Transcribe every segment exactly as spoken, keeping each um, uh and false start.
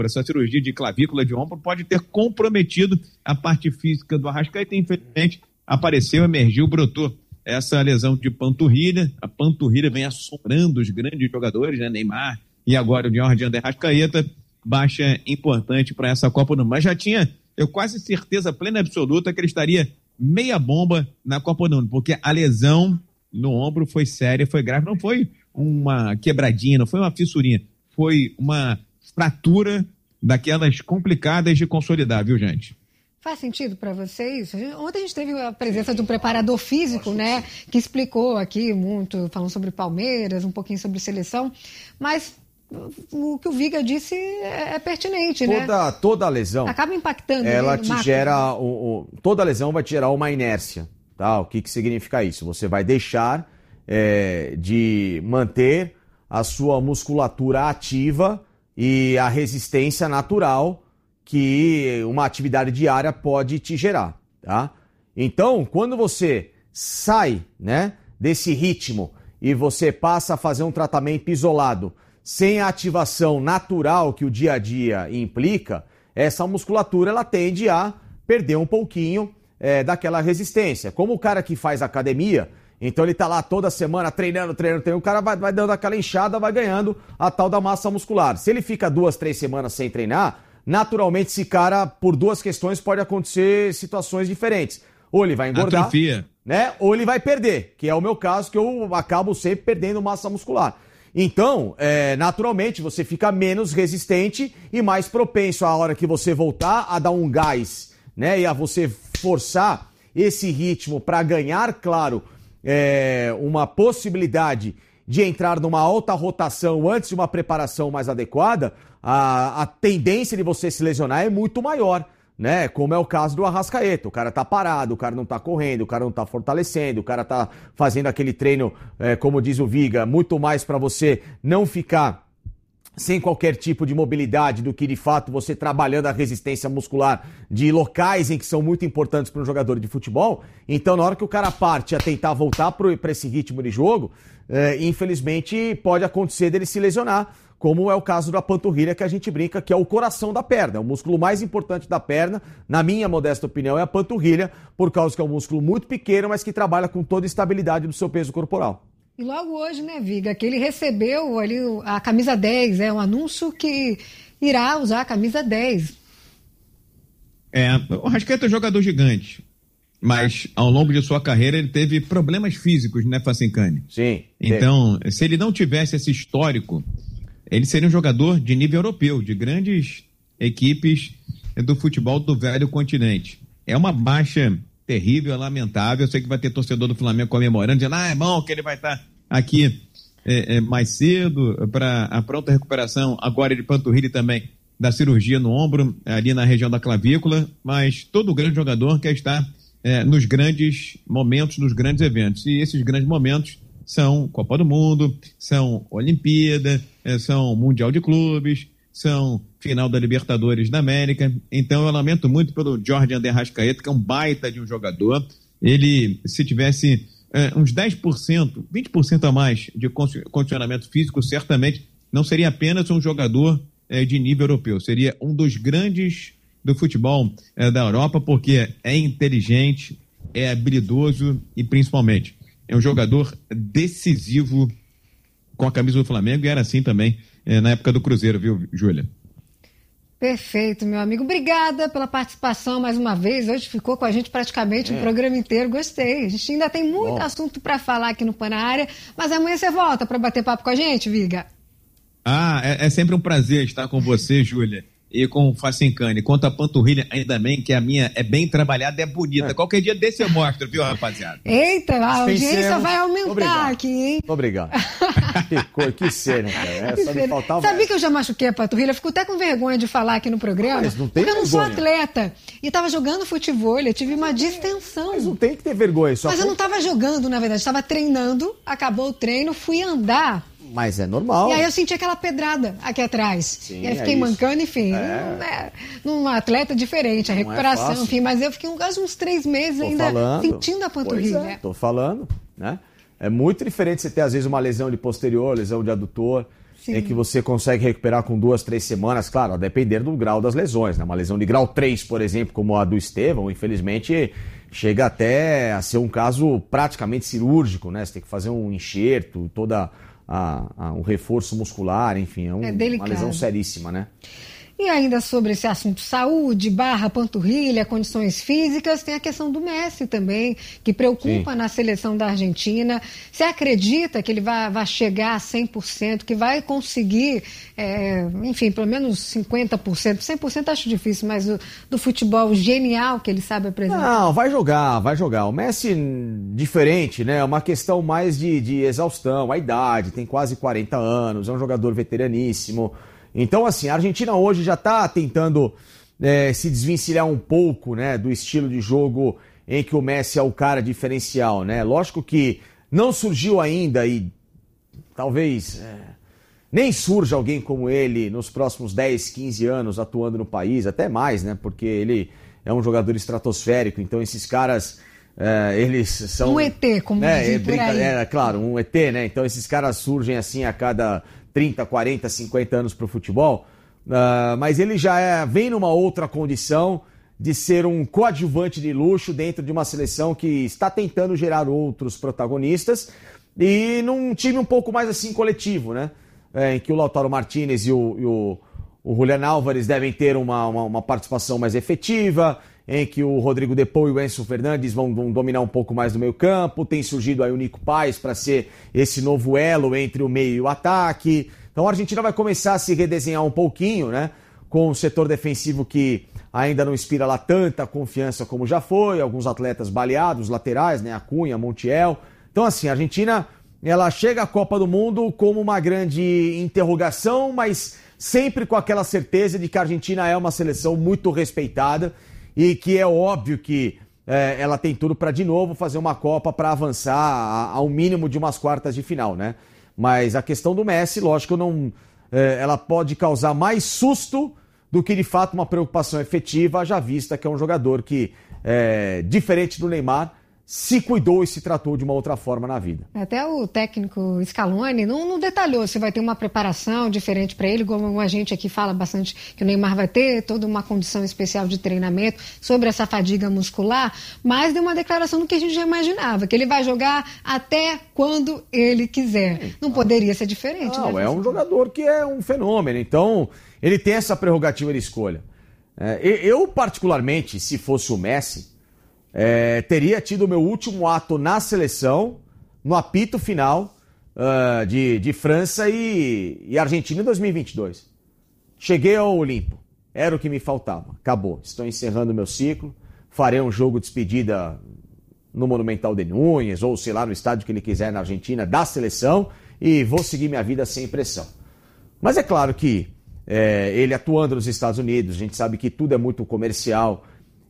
Essa cirurgia de clavícula de ombro pode ter comprometido a parte física do Arrascaeta. Infelizmente, apareceu, emergiu, brotou essa lesão de panturrilha. A panturrilha vem assombrando os grandes jogadores, né? Neymar e agora o Jorge Arrascaeta. Baixa importante para essa Copa do Mundo. Mas já tinha, eu quase certeza plena e absoluta que ele estaria meia bomba na Copa do Mundo, porque a lesão no ombro foi séria, foi grave, não foi uma quebradinha, não foi uma fissurinha, foi uma fratura daquelas complicadas de consolidar, viu, gente? Faz sentido para vocês? Ontem a gente teve a presença de um preparador físico, né, que explicou aqui muito, falando sobre Palmeiras, um pouquinho sobre seleção, mas o que o Viga disse é pertinente, toda, né? Toda lesão... acaba impactando. Ela né, te marco, gera... O, o, toda lesão vai te gerar uma inércia, tá? O que, que significa isso? Você vai deixar é, de manter a sua musculatura ativa e a resistência natural que uma atividade diária pode te gerar, tá? Então, quando você sai, né, desse ritmo e você passa a fazer um tratamento isolado sem a ativação natural que o dia a dia implica, essa musculatura ela tende a perder um pouquinho é, daquela resistência. Como o cara que faz academia, então ele tá lá toda semana treinando, treinando, treinando, o cara vai, vai dando aquela inchada, vai ganhando a tal da massa muscular. Se ele fica duas, três semanas sem treinar, naturalmente esse cara, por duas questões, pode acontecer situações diferentes. Ou ele vai engordar, atrofia, né? Ou ele vai perder, que é o meu caso, que eu acabo sempre perdendo massa muscular. Então, é, naturalmente, você fica menos resistente e mais propenso à hora que você voltar a dar um gás, né? E a você forçar esse ritmo para ganhar, claro, é, uma possibilidade de entrar numa alta rotação antes de uma preparação mais adequada, a, a tendência de você se lesionar é muito maior, né? Como é o caso do Arrascaeta. O cara tá parado, o cara não tá correndo, o cara não tá fortalecendo, o cara tá fazendo aquele treino, é, como diz o Viga, muito mais para você não ficar sem qualquer tipo de mobilidade do que, de fato, você trabalhando a resistência muscular de locais em que são muito importantes para um jogador de futebol. Então, na hora que o cara parte a tentar voltar para esse ritmo de jogo, é, infelizmente pode acontecer dele se lesionar, como é o caso da panturrilha, que a gente brinca que é o coração da perna. O músculo mais importante da perna, na minha modesta opinião, é a panturrilha, por causa que é um músculo muito pequeno, mas que trabalha com toda a estabilidade do seu peso corporal. E logo hoje, né, Viga, que ele recebeu ali a camisa dez, é um anúncio que irá usar a camisa dez. É, o Arrascaeta é um jogador gigante, mas ao longo de sua carreira ele teve problemas físicos, né, Facincani? Sim. Então, teve. Se ele não tivesse esse histórico, ele seria um jogador de nível europeu, de grandes equipes do futebol do velho continente. É uma baixa terrível, lamentável. Eu sei que vai ter torcedor do Flamengo comemorando, dizendo, ah, é bom que ele vai estar aqui é, é, mais cedo para a pronta recuperação, agora de panturrilha também, da cirurgia no ombro, ali na região da clavícula, mas todo grande jogador quer estar é, nos grandes momentos, nos grandes eventos. E esses grandes momentos são Copa do Mundo, são Olimpíada, são Mundial de Clubes, são final da Libertadores da América. Então eu lamento muito pelo Jorge Arrascaeta, que é um baita de um jogador. Ele, se tivesse é, uns dez por cento, vinte por cento a mais de condicionamento físico, certamente não seria apenas um jogador é, de nível europeu, seria um dos grandes do futebol é, da Europa, porque é inteligente, é habilidoso e principalmente é um jogador decisivo com a camisa do Flamengo, e era assim também eh, na época do Cruzeiro, viu, Júlia? Perfeito, meu amigo. Obrigada pela participação mais uma vez. Hoje ficou com a gente praticamente o é. programa inteiro. Gostei. A gente ainda tem muito Bom. assunto para falar aqui no Pan na Área, mas amanhã você volta para bater papo com a gente, Viga? Ah, é, é sempre um prazer estar com você, Júlia, e com o Facincani. Quanto a panturrilha, ainda bem que a minha é bem trabalhada, é bonita. É. Qualquer dia desse eu mostro, viu, rapaziada? Eita, a audiência Vencemos. vai aumentar Obrigado. aqui, hein? Obrigado. que, cor, que cena, cara. Essa me faltava. Sabia que eu já machuquei a panturrilha? Fico até com vergonha de falar aqui no programa. Mas não tem porque vergonha. Eu não sou atleta. E tava jogando futebol, eu tive uma distensão. Mas não tem que ter vergonha. Só Mas eu não tava jogando, na verdade. Estava treinando, acabou o treino, fui andar. Mas é normal. E aí eu senti aquela pedrada aqui atrás. Sim, e aí fiquei é mancando, enfim. É. Não é, num atleta diferente, a Não recuperação, é enfim. Mas eu fiquei quase uns três meses Tô ainda falando. sentindo a panturrilha. Pois é, tô falando, né? É muito diferente você ter, às vezes, uma lesão de posterior, lesão de adutor. Sim. Em que você consegue recuperar com duas, três semanas, claro, a depender do grau das lesões, né? Uma lesão de grau três, por exemplo, como a do Estevão, infelizmente chega até a ser um caso praticamente cirúrgico, né? Você tem que fazer um enxerto, toda a, a, um reforço muscular, enfim, é, um, é uma lesão seríssima, né? E ainda sobre esse assunto saúde, barra, panturrilha, condições físicas, tem a questão do Messi também, que preocupa Sim. na seleção da Argentina. Você acredita que ele vai, vai chegar a cem por cento, que vai conseguir, é, enfim, pelo menos cinquenta por cento? cem por cento acho difícil, mas do, do futebol genial que ele sabe apresentar. Não, vai jogar, vai jogar. O Messi, diferente, né? É uma questão mais de, de exaustão, a idade, tem quase quarenta anos, é um jogador veteraníssimo. Então, assim, a Argentina hoje já está tentando é, se desvencilhar um pouco, né, do estilo de jogo em que o Messi é o cara diferencial, né? Lógico que não surgiu ainda e talvez é, nem surja alguém como ele nos próximos dez, quinze anos atuando no país, até mais, né? Porque ele é um jogador estratosférico, então esses caras, é, eles são... Um E T, como né, dizem é, por aí. É, claro, um E T, né? Então esses caras surgem assim a cada trinta, quarenta, cinquenta anos para o futebol, uh, mas ele já é, vem numa outra condição de ser um coadjuvante de luxo dentro de uma seleção que está tentando gerar outros protagonistas e num time um pouco mais assim coletivo, né? É, em que o Lautaro Martínez e o, e o, o Julián Álvares devem ter uma, uma, uma participação mais efetiva, em que o Rodrigo De Paul e o Enzo Fernandes vão, vão dominar um pouco mais do meio campo, tem surgido aí o Nico Paz para ser esse novo elo entre o meio e o ataque. Então a Argentina vai começar a se redesenhar um pouquinho, né? Com o setor defensivo que ainda não inspira lá tanta confiança como já foi, alguns atletas baleados, laterais, né? Acunha, Montiel. Então assim, a Argentina, ela chega à Copa do Mundo como uma grande interrogação, mas sempre com aquela certeza de que a Argentina é uma seleção muito respeitada e que é óbvio que é, ela tem tudo para, de novo, fazer uma Copa para avançar ao mínimo de umas quartas de final, né? Mas a questão do Messi, lógico, não, é, ela pode causar mais susto do que, de fato, uma preocupação efetiva, já vista que é um jogador que, é, diferente do Neymar, se cuidou e se tratou de uma outra forma na vida. Até o técnico Scaloni não, não detalhou se vai ter uma preparação diferente para ele, como a gente aqui fala bastante que o Neymar vai ter toda uma condição especial de treinamento sobre essa fadiga muscular, mas deu uma declaração do que a gente já imaginava, que ele vai jogar até quando ele quiser. Não poderia ser diferente. Não, né? É um jogador que é um fenômeno, então ele tem essa prerrogativa de escolha. É, eu, particularmente, se fosse o Messi, É, teria tido o meu último ato na seleção, no apito final uh, de, de França e, e Argentina em dois mil e vinte e dois. Cheguei ao Olimpo, era o que me faltava. Acabou, estou encerrando meu ciclo, farei um jogo de despedida no Monumental de Núñez, ou sei lá, no estádio que ele quiser na Argentina, da seleção, e vou seguir minha vida sem pressão. Mas é claro que é, ele atuando nos Estados Unidos, a gente sabe que tudo é muito comercial,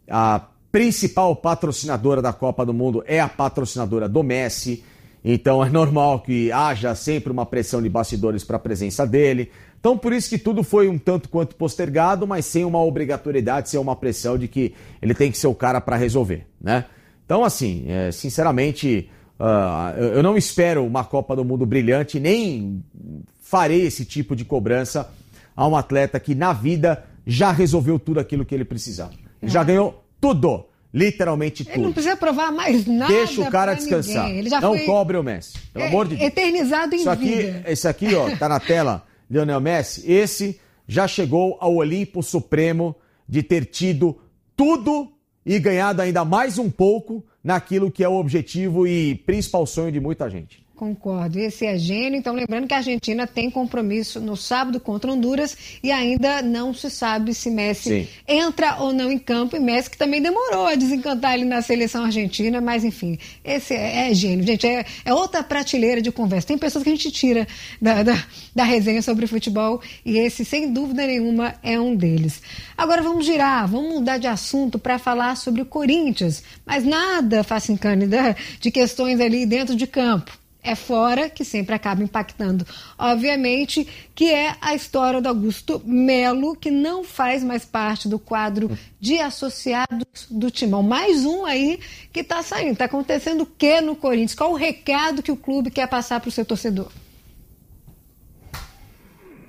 a principal patrocinadora da Copa do Mundo é a patrocinadora do Messi, então é normal que haja sempre uma pressão de bastidores para a presença dele. Então por isso que tudo foi um tanto quanto postergado, mas sem uma obrigatoriedade, sem uma pressão de que ele tem que ser o cara para resolver, né? Então assim, é, sinceramente, uh, eu não espero uma Copa do Mundo brilhante, nem farei esse tipo de cobrança a um atleta que na vida já resolveu tudo aquilo que ele precisava. Ele já ganhou tudo, literalmente tudo. Ele não precisa provar mais nada. Deixa o cara descansar. Ele já não foi cobre o Messi, pelo é, amor de Deus. Eternizado em isso aqui, vida. Esse aqui, ó, tá na tela, Lionel Messi. Esse já chegou ao Olimpo Supremo de ter tido tudo e ganhado ainda mais um pouco naquilo que é o objetivo e principal sonho de muita gente. Concordo, esse é gênio. Então, lembrando que a Argentina tem compromisso no sábado contra Honduras e ainda não se sabe se Messi Sim. entra ou não em campo. E Messi que também demorou a desencantar ele na seleção argentina, mas enfim, esse é, é gênio. Gente, é, é outra prateleira de conversa. Tem pessoas que a gente tira da, da, da resenha sobre futebol e esse, sem dúvida nenhuma, é um deles. Agora vamos girar, vamos mudar de assunto para falar sobre o Corinthians, mas nada, Facincani, de questões ali dentro de campo. É fora que sempre acaba impactando. Obviamente que é a história do Augusto Melo, que não faz mais parte do quadro de associados do Timão. Mais um aí que está saindo. Está acontecendo o que no Corinthians? Qual o recado que o clube quer passar para o seu torcedor?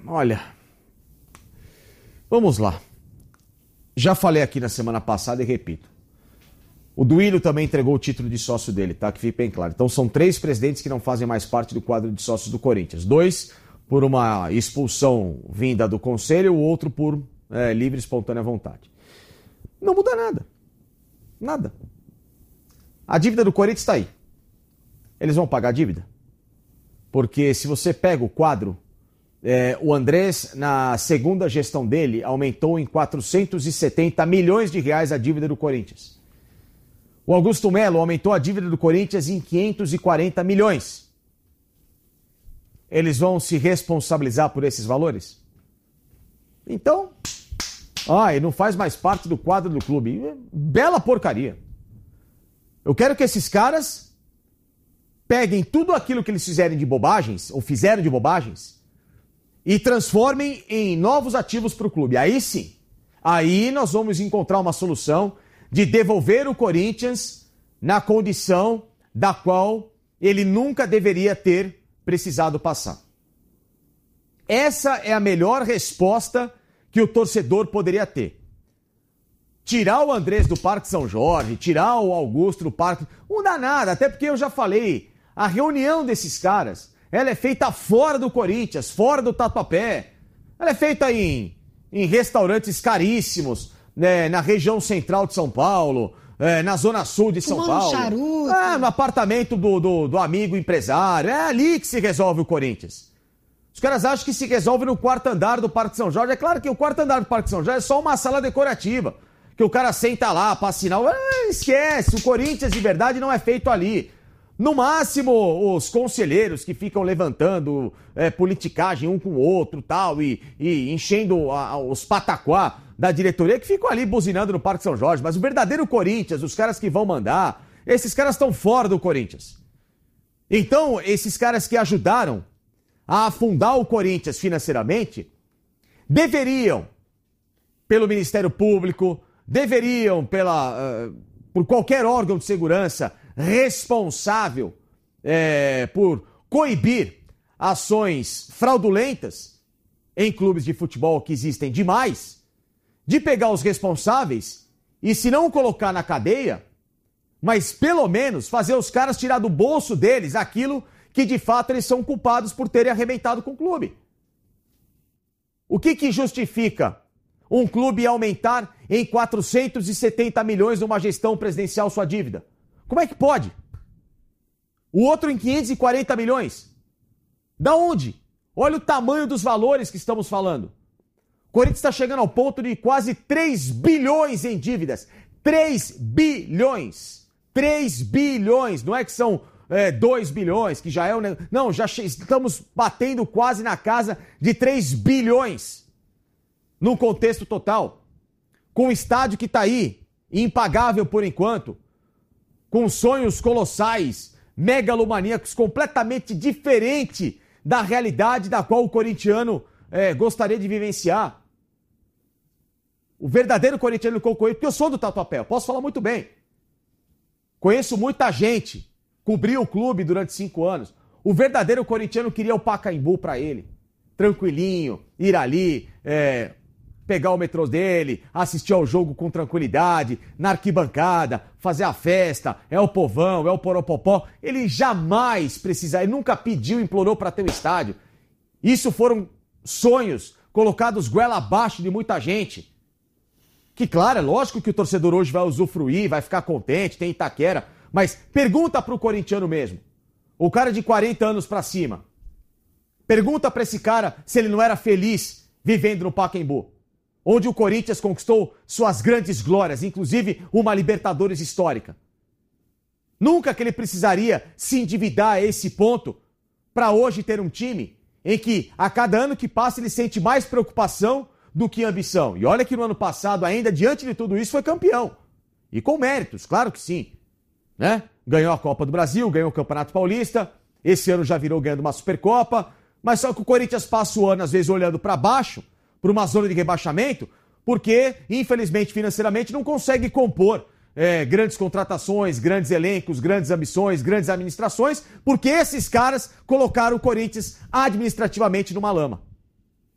olha, vamos lá. Já falei aqui na semana passada e repito. O Duílio também entregou o título de sócio dele, tá? Que fique bem claro. Então são três presidentes que não fazem mais parte do quadro de sócios do Corinthians. Dois por uma expulsão vinda do conselho, o outro por é, livre e espontânea vontade. Não muda nada. Nada. A dívida do Corinthians está aí. Eles vão pagar a dívida? Porque se você pega o quadro, é, o Andrés, na segunda gestão dele, aumentou em quatrocentos e setenta milhões de reais a dívida do Corinthians. O Augusto Melo aumentou a dívida do Corinthians em quinhentos e quarenta milhões. Eles vão se responsabilizar por esses valores? Então, ah, ele não faz mais parte do quadro do clube. Bela porcaria. Eu quero que esses caras peguem tudo aquilo que eles fizerem de bobagens, ou fizeram de bobagens, e transformem em novos ativos para o clube. Aí sim, aí nós vamos encontrar uma solução de devolver o Corinthians na condição da qual ele nunca deveria ter precisado passar. Essa é a melhor resposta que o torcedor poderia ter. Tirar o Andrés do Parque São Jorge, tirar o Augusto do Parque... Não dá nada, até porque eu já falei, a reunião desses caras, ela é feita fora do Corinthians, fora do Tatuapé. Ela é feita em, em restaurantes caríssimos, né, na região central de São Paulo, é, na zona sul de São Fumando Paulo. charuto. É, no apartamento do, do, do amigo empresário. É ali que se resolve o Corinthians. Os caras acham que se resolve no quarto andar do Parque São Jorge. É claro que o quarto andar do Parque São Jorge é só uma sala decorativa. Que o cara senta lá pra assinar. Ah, esquece, o Corinthians de verdade não é feito ali. No máximo, os conselheiros que ficam levantando é, politicagem um com o outro tal, e, e enchendo a, a, os pataquá da diretoria que ficam ali buzinando no Parque São Jorge. Mas o verdadeiro Corinthians, os caras que vão mandar, esses caras estão fora do Corinthians. Então, esses caras que ajudaram a afundar o Corinthians financeiramente, deveriam, pelo Ministério Público, deveriam, pela, uh, por qualquer órgão de segurança responsável é, por coibir ações fraudulentas em clubes de futebol que existem demais, de pegar os responsáveis e, se não colocar na cadeia, mas pelo menos fazer os caras tirar do bolso deles aquilo que de fato eles são culpados por terem arrebentado com o clube. O que que justifica um clube aumentar em quatrocentos e setenta milhões numa gestão presidencial sua dívida? Como é que pode? O outro em quinhentos e quarenta milhões. Da onde? Olha o tamanho dos valores que estamos falando. O Corinthians está chegando ao ponto de quase três bilhões em dívidas. três bilhões. três bilhões. Não é que são é, dois bilhões, que já é o... Não, já estamos batendo quase na casa de três bilhões. No contexto total. Com um estádio que está aí, impagável por enquanto, com sonhos colossais, megalomaníacos, completamente diferente da realidade da qual o corintiano é, gostaria de vivenciar. O verdadeiro corintiano concorrido, porque eu sou do Tatuapé, eu posso falar muito bem. Conheço muita gente, cobri o clube durante cinco anos. O verdadeiro corintiano queria o Pacaembu para ele. Tranquilinho, ir ali, é, pegar o metrô dele, assistir ao jogo com tranquilidade, na arquibancada, fazer a festa, é o povão, é o poropopó. Ele jamais precisaria, ele nunca pediu, implorou para ter um estádio. Isso foram sonhos colocados goela abaixo de muita gente. Que claro, é lógico que o torcedor hoje vai usufruir, vai ficar contente, tem Itaquera, mas pergunta pro corintiano mesmo, o cara de quarenta anos para cima, pergunta para esse cara se ele não era feliz vivendo no Pacaembu, onde o Corinthians conquistou suas grandes glórias, inclusive uma Libertadores histórica. Nunca que ele precisaria se endividar a esse ponto para hoje ter um time em que a cada ano que passa ele sente mais preocupação do que ambição. E olha que no ano passado, ainda diante de tudo isso, foi campeão. E com méritos, claro que sim. Né? Ganhou a Copa do Brasil, ganhou o Campeonato Paulista, esse ano já virou ganhando uma Supercopa, mas só que o Corinthians passa o ano, às vezes, olhando para baixo, por uma zona de rebaixamento, porque, infelizmente, financeiramente, não consegue compor é, grandes contratações, grandes elencos, grandes ambições, grandes administrações, porque esses caras colocaram o Corinthians administrativamente numa lama.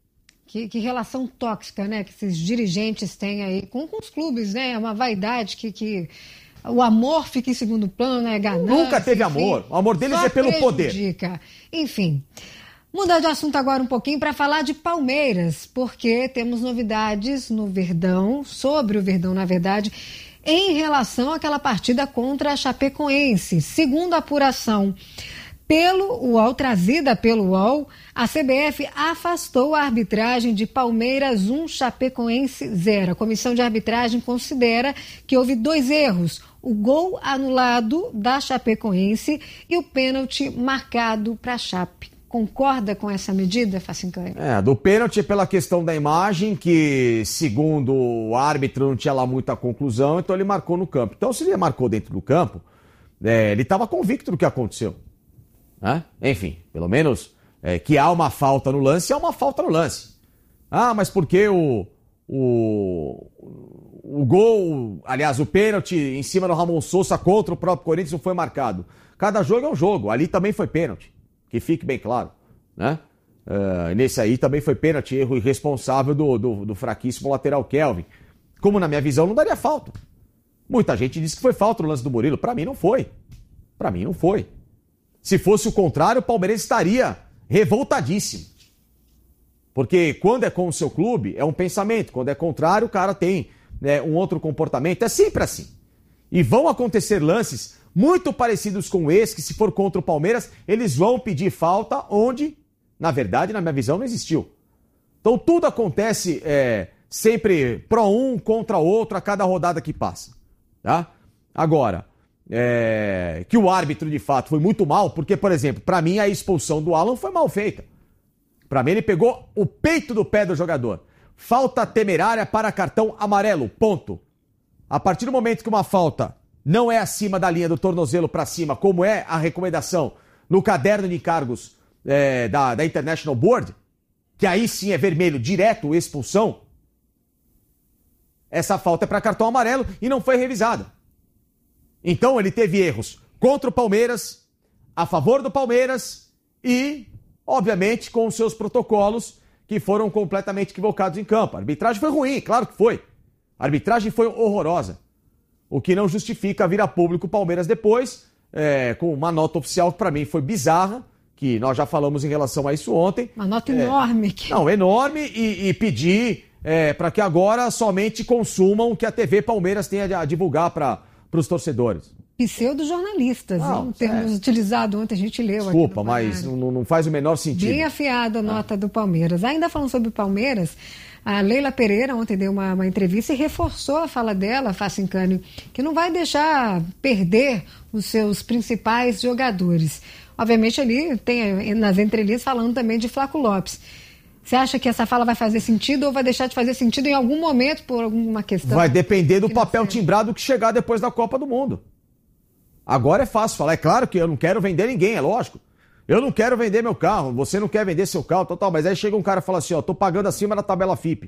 Que, que relação tóxica, né, que esses dirigentes têm aí com, com os clubes, né? É uma vaidade que, que o amor fica em segundo plano, né? Ganância, nunca teve enfim, amor. O amor deles é pelo prejudica. Poder. Enfim. Mudar de assunto agora um pouquinho para falar de Palmeiras, porque temos novidades no Verdão, sobre o Verdão, na verdade, em relação àquela partida contra a Chapecoense. Segundo a apuração pelo U O L, trazida pelo U O L, a C B F afastou a arbitragem de Palmeiras um, Chapecoense zero. A comissão de arbitragem considera que houve dois erros: o gol anulado da Chapecoense e o pênalti marcado para a Chape. Concorda com essa medida, Facincani? É, do pênalti pela questão da imagem, que segundo o árbitro não tinha lá muita conclusão, então ele marcou no campo. Então se ele marcou dentro do campo, é, ele estava convicto do que aconteceu. Né? Enfim, pelo menos é, que há uma falta no lance, há uma falta no lance. Ah, mas por que o, o, o gol, aliás, o pênalti em cima do Ramon Sousa contra o próprio Corinthians não foi marcado? Cada jogo é um jogo, ali também foi pênalti, que fique bem claro. Né? Uh, nesse aí também foi pênalti, erro irresponsável do, do, do fraquíssimo lateral Kelvin. Como na minha visão não daria falta. Muita gente disse que foi falta no lance do Murilo, pra mim não foi. Pra mim não foi. Se fosse o contrário, o Palmeiras estaria revoltadíssimo. Porque quando é com o seu clube, é um pensamento. Quando é contrário, o cara tem, né, um outro comportamento. É sempre assim. E vão acontecer lances muito parecidos com esse, que se for contra o Palmeiras, eles vão pedir falta onde, na verdade, na minha visão, não existiu. Então tudo acontece é, sempre pró um contra outro a cada rodada que passa. Tá? Agora... É, que o árbitro de fato foi muito mal, porque, por exemplo, pra mim a expulsão do Alan foi mal feita. Pra mim ele pegou o peito do pé do jogador. Falta temerária para cartão amarelo, ponto. A partir do momento que uma falta não é acima da linha do tornozelo pra cima, como é a recomendação no caderno de encargos é, da, da International Board, que aí sim é vermelho direto, expulsão, essa falta é para cartão amarelo e não foi revisada. Então ele teve erros contra o Palmeiras, a favor do Palmeiras e, obviamente, com os seus protocolos que foram completamente equivocados em campo. A arbitragem foi ruim, claro que foi. A arbitragem foi horrorosa. O que não justifica vir a público o Palmeiras depois, é, com uma nota oficial que para mim foi bizarra, que nós já falamos em relação a isso ontem. Uma nota é, enorme. Que... Não, enorme e, e pedir é, para que agora somente consumam o que a T V Palmeiras tem a divulgar para... para os torcedores. Pseudo-jornalistas, um termo é. utilizado ontem, a gente leu aqui. Desculpa, mas não, não faz o menor sentido. Bem afiada a nota ah. do Palmeiras. Ainda falando sobre o Palmeiras, a Leila Pereira ontem deu uma, uma entrevista e reforçou a fala dela, Facincani, que não vai deixar perder os seus principais jogadores. Obviamente ali tem nas entrelinhas falando também de Flaco Lopes. Você acha que essa fala vai fazer sentido ou vai deixar de fazer sentido em algum momento por alguma questão? Vai depender do papel timbrado que chegar depois da Copa do Mundo. Agora é fácil falar. É claro que eu não quero vender ninguém, é lógico. Eu não quero vender meu carro, você não quer vender seu carro, total. Mas aí chega um cara e fala assim, ó, tô pagando acima da tabela F I P.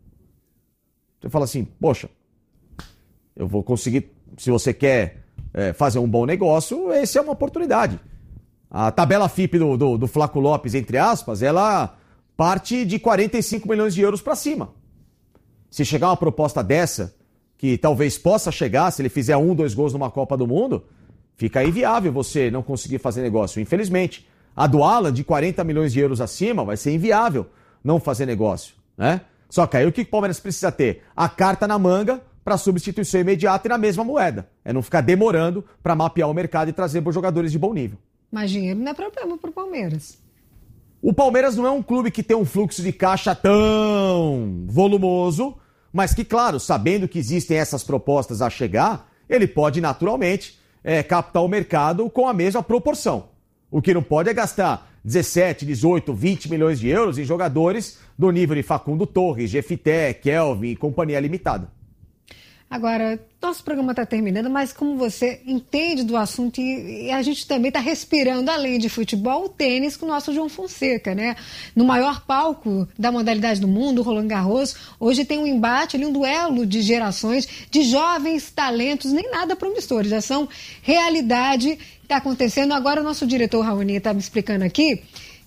Você fala assim, poxa, eu vou conseguir, se você quer é, fazer um bom negócio, essa é uma oportunidade. A tabela F I P do, do, do Flaco Lopes, entre aspas, ela... parte de quarenta e cinco milhões de euros para cima. Se chegar uma proposta dessa, que talvez possa chegar, se ele fizer um, dois gols numa Copa do Mundo, fica inviável você não conseguir fazer negócio, infelizmente. A do Alan, de quarenta milhões de euros acima, vai ser inviável não fazer negócio, né? Só que aí o que o Palmeiras precisa ter? A carta na manga para substituição imediata e na mesma moeda. É não ficar demorando para mapear o mercado e trazer bons jogadores de bom nível. Mas dinheiro não é problema para o Palmeiras. O Palmeiras não é um clube que tem um fluxo de caixa tão volumoso, mas que, claro, sabendo que existem essas propostas a chegar, ele pode naturalmente é, captar o mercado com a mesma proporção. O que não pode é gastar dezessete, dezoito, vinte milhões de euros em jogadores do nível de Facundo Torres, Jefité, Kelvin e companhia limitada. Agora, nosso programa está terminando, mas como você entende do assunto e, e a gente também está respirando, além de futebol, o tênis com o nosso João Fonseca, né? No maior palco da modalidade do mundo, o Roland Garros, hoje tem um embate, ali, um duelo de gerações, de jovens talentos, nem nada promissores, já são realidade que está acontecendo. Agora o nosso diretor Raoni está me explicando aqui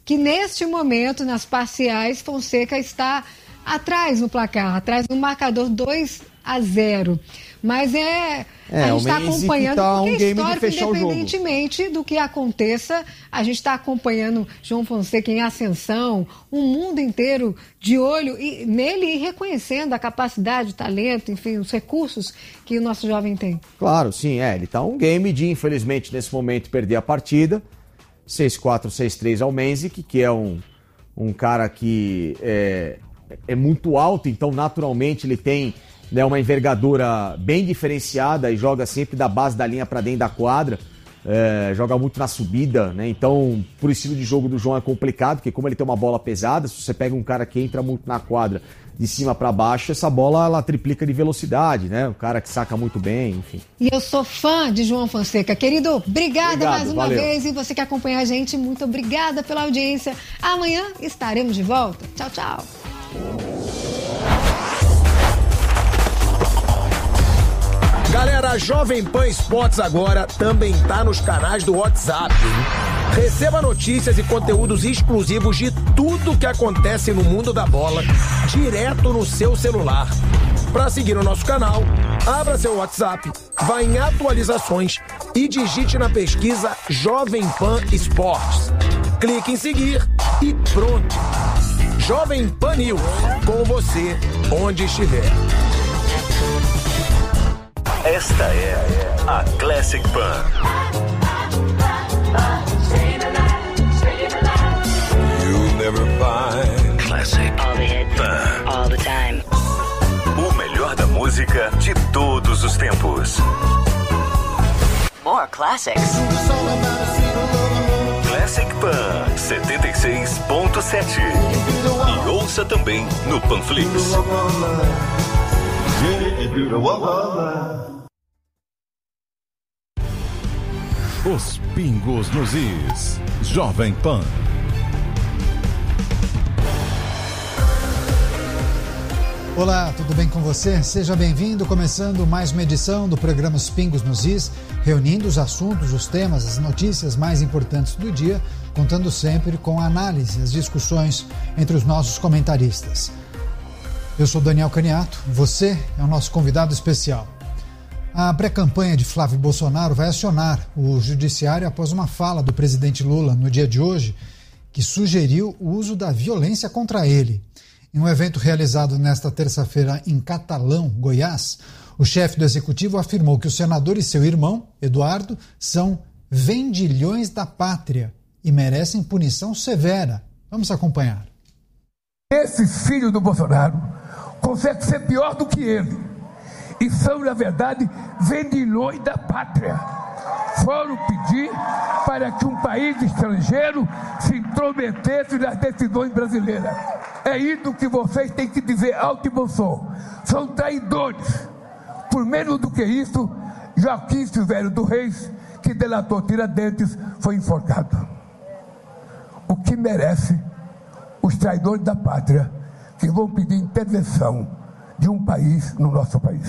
que neste momento, nas parciais, Fonseca está atrás no placar, atrás no marcador dois a zero. Mas é, é a gente está acompanhando, tá porque um é game histórico, de fechar o jogo. Independentemente do que aconteça, a gente está acompanhando João Fonseca em ascensão, o mundo inteiro de olho e, nele e reconhecendo a capacidade, o talento, enfim, os recursos que o nosso jovem tem. Claro, sim, é. Ele está um game de, infelizmente, nesse momento, perder a partida. seis a quatro, seis a três ao Menzik, que é um, um cara que é, é muito alto, então naturalmente ele tem, né, uma envergadura bem diferenciada e joga sempre da base da linha para dentro da quadra, é, joga muito na subida, né? Então, por estilo de jogo do João é complicado, porque como ele tem uma bola pesada, se você pega um cara que entra muito na quadra de cima para baixo, essa bola ela triplica de velocidade, né? O cara que saca muito bem, enfim. E eu sou fã de João Fonseca. Querido, obrigada Obrigado, mais uma valeu. vez. E você que acompanha a gente, muito obrigada pela audiência. Amanhã estaremos de volta. Tchau, tchau. Galera, a Jovem Pan Esportes agora também tá nos canais do WhatsApp. Receba notícias e conteúdos exclusivos de tudo que acontece no mundo da bola, direto no seu celular. Para seguir o nosso canal, abra seu WhatsApp, vá em atualizações e digite na pesquisa Jovem Pan Esportes. Clique em seguir e pronto. Jovem Pan News, com você onde estiver. Esta é a Classic Pan. You'll never find Classic All the hits, Pan. all the time. O melhor da música de todos os tempos. More classics. Classic Pan setenta e seis ponto sete. E ouça também no Panflix. Os pingos nos is. Jovem Pan. Olá, tudo bem com você? Seja bem-vindo, começando mais uma edição do programa Os Pingos nos Is, reunindo os assuntos, os temas, as notícias mais importantes do dia, contando sempre com a análise, as discussões entre os nossos comentaristas. Eu sou Daniel Caniato, você é o nosso convidado especial. A pré-campanha de Flávio Bolsonaro vai acionar o judiciário após uma fala do presidente Lula no dia de hoje, que sugeriu o uso da violência contra ele. Em um evento realizado nesta terça-feira em Catalão, Goiás, o chefe do executivo afirmou que o senador e seu irmão, Eduardo, são vendilhões da pátria e merecem punição severa. Vamos acompanhar. Esses filhos do Bolsonaro conseguem ser pior do que ele. E são, na verdade, vendilhões da pátria. Foram pedir para que um país estrangeiro se intrometesse nas decisões brasileiras. É isso que vocês têm que dizer alto e bom som. São traidores. Por menos do que isso, Joaquim Silvério do Reis, que delatou Tiradentes, foi enforcado. O que merece os traidores da pátria que vão pedir intervenção de um país no nosso país.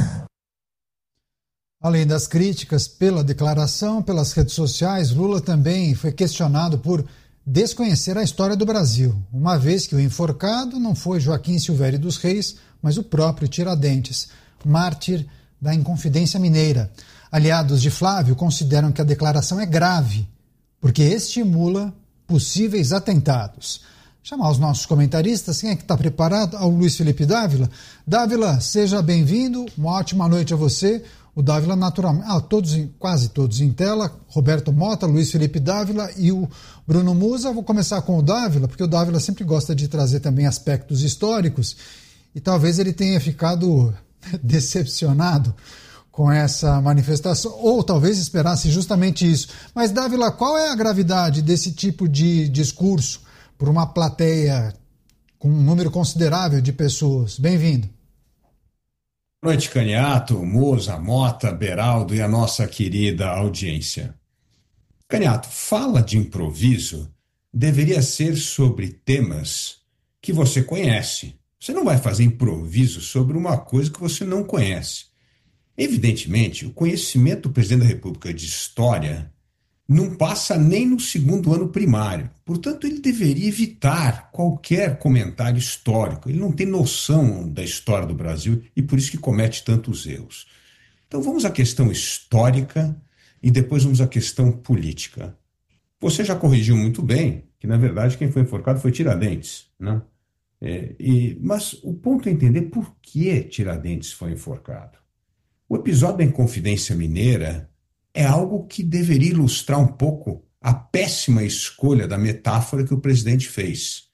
Além das críticas pela declaração, pelas redes sociais, Lula também foi questionado por desconhecer a história do Brasil, uma vez que o enforcado não foi Joaquim Silvério dos Reis, mas o próprio Tiradentes, mártir da Inconfidência Mineira. Aliados de Flávio consideram que a declaração é grave, porque estimula possíveis atentados. Chamar os nossos comentaristas, quem é que está preparado? Ao Luiz Felipe Dávila. Dávila, seja bem-vindo, uma ótima noite a você. O Dávila, naturalmente, ah, todos, quase todos em tela, Roberto Mota, Luiz Felipe Dávila e o Bruno Musa. Vou começar com o Dávila, porque o Dávila sempre gosta de trazer também aspectos históricos e talvez ele tenha ficado decepcionado com essa manifestação, ou talvez esperasse justamente isso. Mas, Dávila, qual é a gravidade desse tipo de discurso por uma plateia com um número considerável de pessoas? Bem-vindo. Boa noite, Caniato, Musa, Mota, Beraldo e a nossa querida audiência. Caniato, fala de improviso deveria ser sobre temas que você conhece. Você não vai fazer improviso sobre uma coisa que você não conhece. Evidentemente, o conhecimento do presidente da República de história não passa nem no segundo ano primário. Portanto, ele deveria evitar qualquer comentário histórico. Ele não tem noção da história do Brasil e por isso que comete tantos erros. Então vamos à questão histórica e depois vamos à questão política. Você já corrigiu muito bem que, na verdade, quem foi enforcado foi Tiradentes, né? É, e, mas o ponto é entender por que Tiradentes foi enforcado. O episódio da Inconfidência Mineira é algo que deveria ilustrar um pouco a péssima escolha da metáfora que o presidente fez.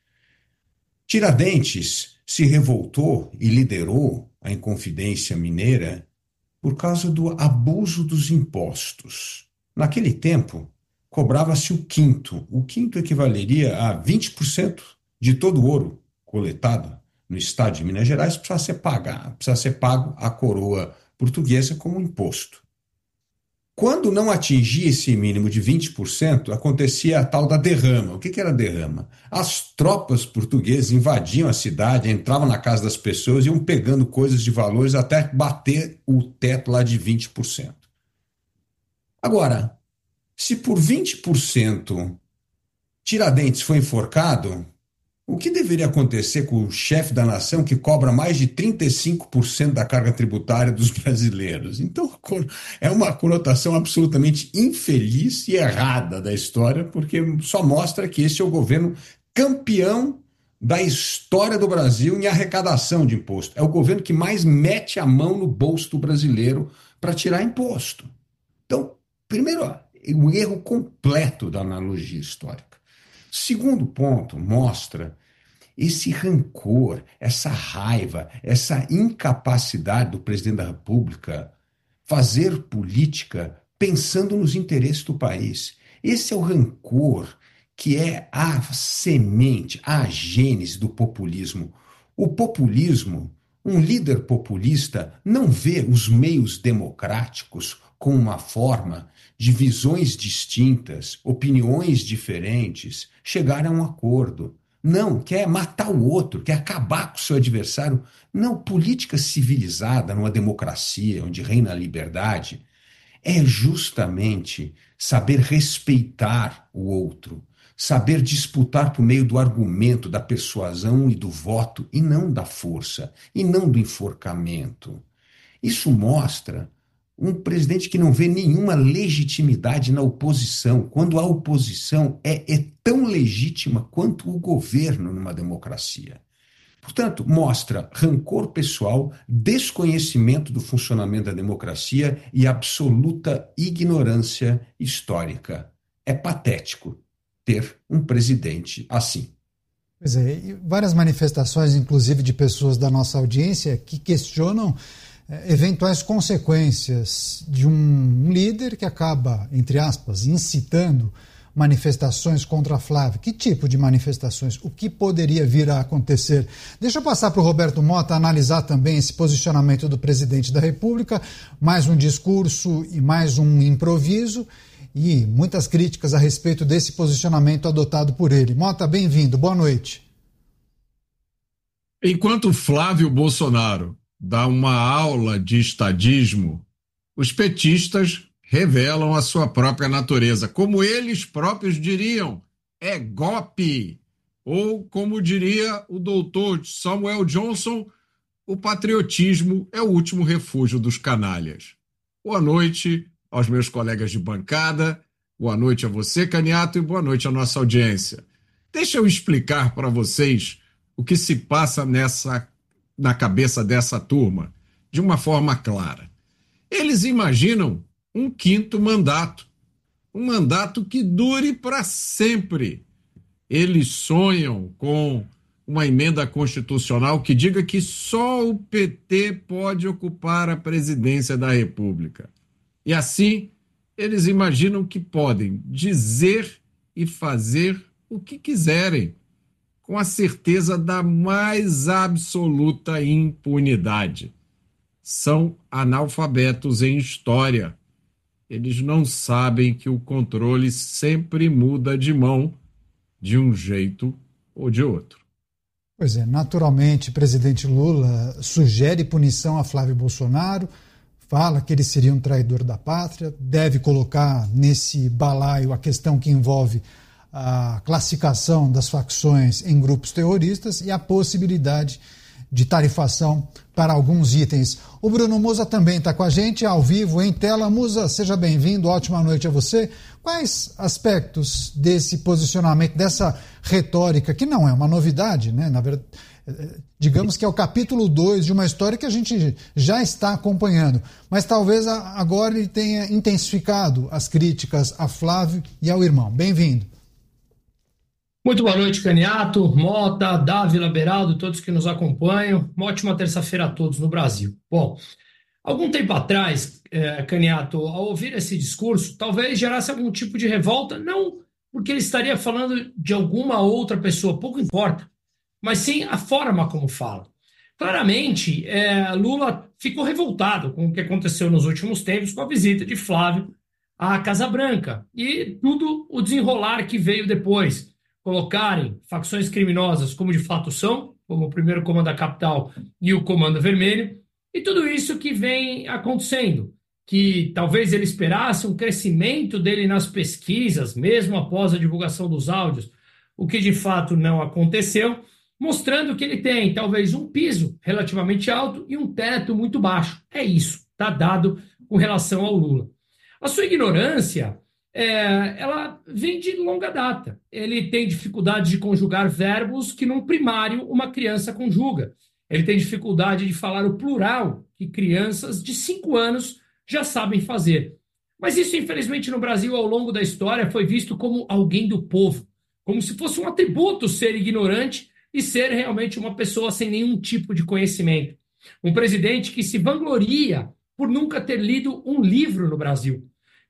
Tiradentes se revoltou e liderou a Inconfidência Mineira por causa do abuso dos impostos. Naquele tempo, cobrava-se o quinto. O quinto equivaleria a vinte por cento de todo o ouro coletado no estado de Minas Gerais, precisava ser, pagar, precisava ser pago à coroa portuguesa como imposto. Quando não atingia esse mínimo de vinte por cento, acontecia a tal da derrama. O que que era derrama? As tropas portuguesas invadiam a cidade, entravam na casa das pessoas e iam pegando coisas de valores até bater o teto lá de vinte por cento. Agora, se por vinte por cento Tiradentes foi enforcado, o que deveria acontecer com o chefe da nação que cobra mais de trinta e cinco por cento da carga tributária dos brasileiros? Então, é uma conotação absolutamente infeliz e errada da história, porque só mostra que esse é o governo campeão da história do Brasil em arrecadação de imposto. É o governo que mais mete a mão no bolso do brasileiro para tirar imposto. Então, primeiro, o erro completo da analogia histórica. Segundo ponto, mostra esse rancor, essa raiva, essa incapacidade do presidente da República fazer política pensando nos interesses do país. Esse é o rancor que é a semente, a gênese do populismo. O populismo, um líder populista não vê os meios democráticos como uma forma de visões distintas, opiniões diferentes, chegar a um acordo. Não, quer matar o outro, quer acabar com o seu adversário. Não, política civilizada numa democracia onde reina a liberdade é justamente saber respeitar o outro, saber disputar por meio do argumento, da persuasão e do voto, e não da força, e não do enforcamento. Isso mostra um presidente que não vê nenhuma legitimidade na oposição, quando a oposição é, é tão legítima quanto o governo numa democracia. Portanto, mostra rancor pessoal, desconhecimento do funcionamento da democracia e absoluta ignorância histórica. É patético ter um presidente assim. Pois é, e várias manifestações, inclusive de pessoas da nossa audiência, que questionam eventuais consequências de um líder que acaba, entre aspas, incitando manifestações contra Flávio. Que tipo de manifestações? O que poderia vir a acontecer? Deixa eu passar para o Roberto Mota analisar também esse posicionamento do presidente da República, mais um discurso e mais um improviso e muitas críticas a respeito desse posicionamento adotado por ele. Mota, bem-vindo, boa noite. Enquanto Flávio Bolsonaro dá uma aula de estadismo, os petistas revelam a sua própria natureza. Como eles próprios diriam, é golpe. Ou, como diria o doutor Samuel Johnson, o patriotismo é o último refúgio dos canalhas. Boa noite aos meus colegas de bancada, boa noite a você, Caniato, e boa noite à nossa audiência. Deixa eu explicar para vocês o que se passa nessa na cabeça dessa turma, de uma forma clara. Eles imaginam um quinto mandato, um mandato que dure para sempre. Eles sonham com uma emenda constitucional que diga que só o P T pode ocupar a presidência da República. E assim, eles imaginam que podem dizer e fazer o que quiserem, com a certeza da mais absoluta impunidade. São analfabetos em história. Eles não sabem que o controle sempre muda de mão, de um jeito ou de outro. Pois é, naturalmente, o presidente Lula sugere punição a Flávio Bolsonaro, fala que ele seria um traidor da pátria, deve colocar nesse balaio a questão que envolve a classificação das facções em grupos terroristas e a possibilidade de tarifação para alguns itens. O Bruno Musa também está com a gente, ao vivo, em tela. Musa, seja bem-vindo, ótima noite a você. Quais aspectos desse posicionamento, dessa retórica, que não é uma novidade, né? Na verdade, digamos que é o capítulo dois de uma história que a gente já está acompanhando, mas talvez agora ele tenha intensificado as críticas a Flávio e ao irmão. Bem-vindo. Muito boa noite, Caniato, Mota, Dávila, Beraldo, todos que nos acompanham. Uma ótima terça-feira a todos no Brasil. Bom, algum tempo atrás, eh, Caniato, ao ouvir esse discurso, talvez gerasse algum tipo de revolta, não porque ele estaria falando de alguma outra pessoa, pouco importa, mas sim a forma como fala. Claramente, eh, Lula ficou revoltado com o que aconteceu nos últimos tempos com a visita de Flávio à Casa Branca e tudo o desenrolar que veio depois. Colocarem facções criminosas como de fato são, como o primeiro Comando da Capital e o Comando Vermelho, e tudo isso que vem acontecendo, que talvez ele esperasse um crescimento dele nas pesquisas, mesmo após a divulgação dos áudios, o que de fato não aconteceu, mostrando que ele tem talvez um piso relativamente alto e um teto muito baixo. É isso, está dado com relação ao Lula. A sua ignorância... É, ela vem de longa data. Ele tem dificuldade de conjugar verbos que, num primário, uma criança conjuga. Ele tem dificuldade de falar o plural que crianças de cinco anos já sabem fazer. Mas isso, infelizmente, no Brasil, ao longo da história, foi visto como alguém do povo, como se fosse um atributo ser ignorante e ser realmente uma pessoa sem nenhum tipo de conhecimento. Um presidente que se vangloria por nunca ter lido um livro no Brasil,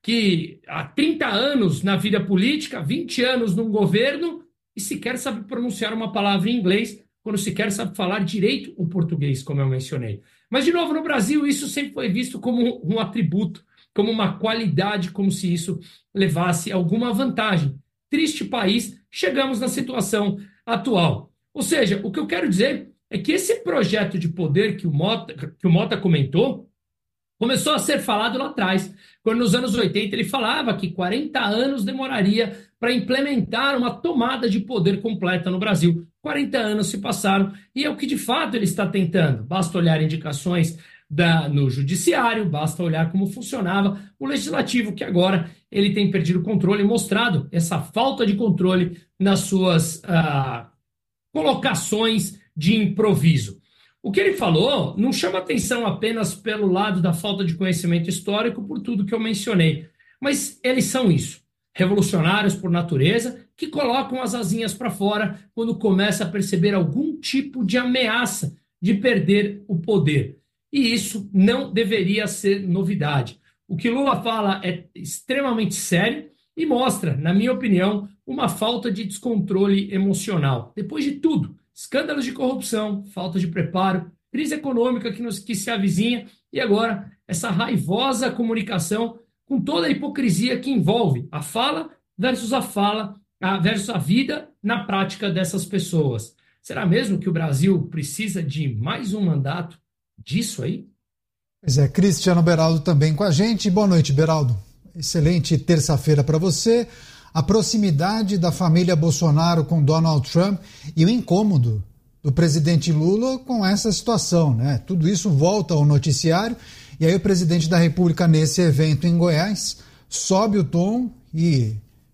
que há trinta anos na vida política, vinte anos num governo, e sequer sabe pronunciar uma palavra em inglês, quando sequer sabe falar direito o português, como eu mencionei. Mas, de novo, no Brasil, isso sempre foi visto como um atributo, como uma qualidade, como se isso levasse alguma vantagem. Triste país, chegamos na situação atual. Ou seja, o que eu quero dizer é que esse projeto de poder que o Mota, que o Mota comentou, começou a ser falado lá atrás, quando nos anos oitenta ele falava que quarenta anos demoraria para implementar uma tomada de poder completa no Brasil. quarenta anos se passaram e é o que de fato ele está tentando. Basta olhar indicações da, no judiciário, basta olhar como funcionava o legislativo, que agora ele tem perdido o controle e mostrado essa falta de controle nas suas ah, colocações de improviso. O que ele falou não chama atenção apenas pelo lado da falta de conhecimento histórico, por tudo que eu mencionei, mas eles são isso, revolucionários por natureza, que colocam as asinhas para fora quando começa a perceber algum tipo de ameaça de perder o poder. E isso não deveria ser novidade. O que Lula fala é extremamente sério e mostra, na minha opinião, uma falta de descontrole emocional. Depois de tudo, escândalos de corrupção, falta de preparo, crise econômica que, nos, que se avizinha e agora essa raivosa comunicação com toda a hipocrisia que envolve a fala versus a fala, a, versus a vida na prática dessas pessoas. Será mesmo que o Brasil precisa de mais um mandato disso aí? Pois é, Cristiano Beraldo também com a gente. Boa noite, Beraldo. Excelente terça-feira para você. A proximidade da família Bolsonaro com Donald Trump e o incômodo do presidente Lula com essa situação, né? Tudo isso volta ao noticiário e aí o presidente da República, nesse evento em Goiás, sobe o tom e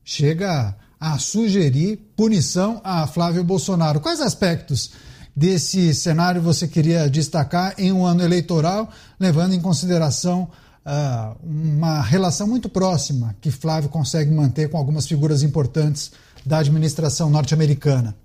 chega a sugerir punição a Flávio Bolsonaro. Quais aspectos desse cenário você queria destacar em um ano eleitoral, levando em consideração Uh, uma relação muito próxima que Flávio consegue manter com algumas figuras importantes da administração norte-americana?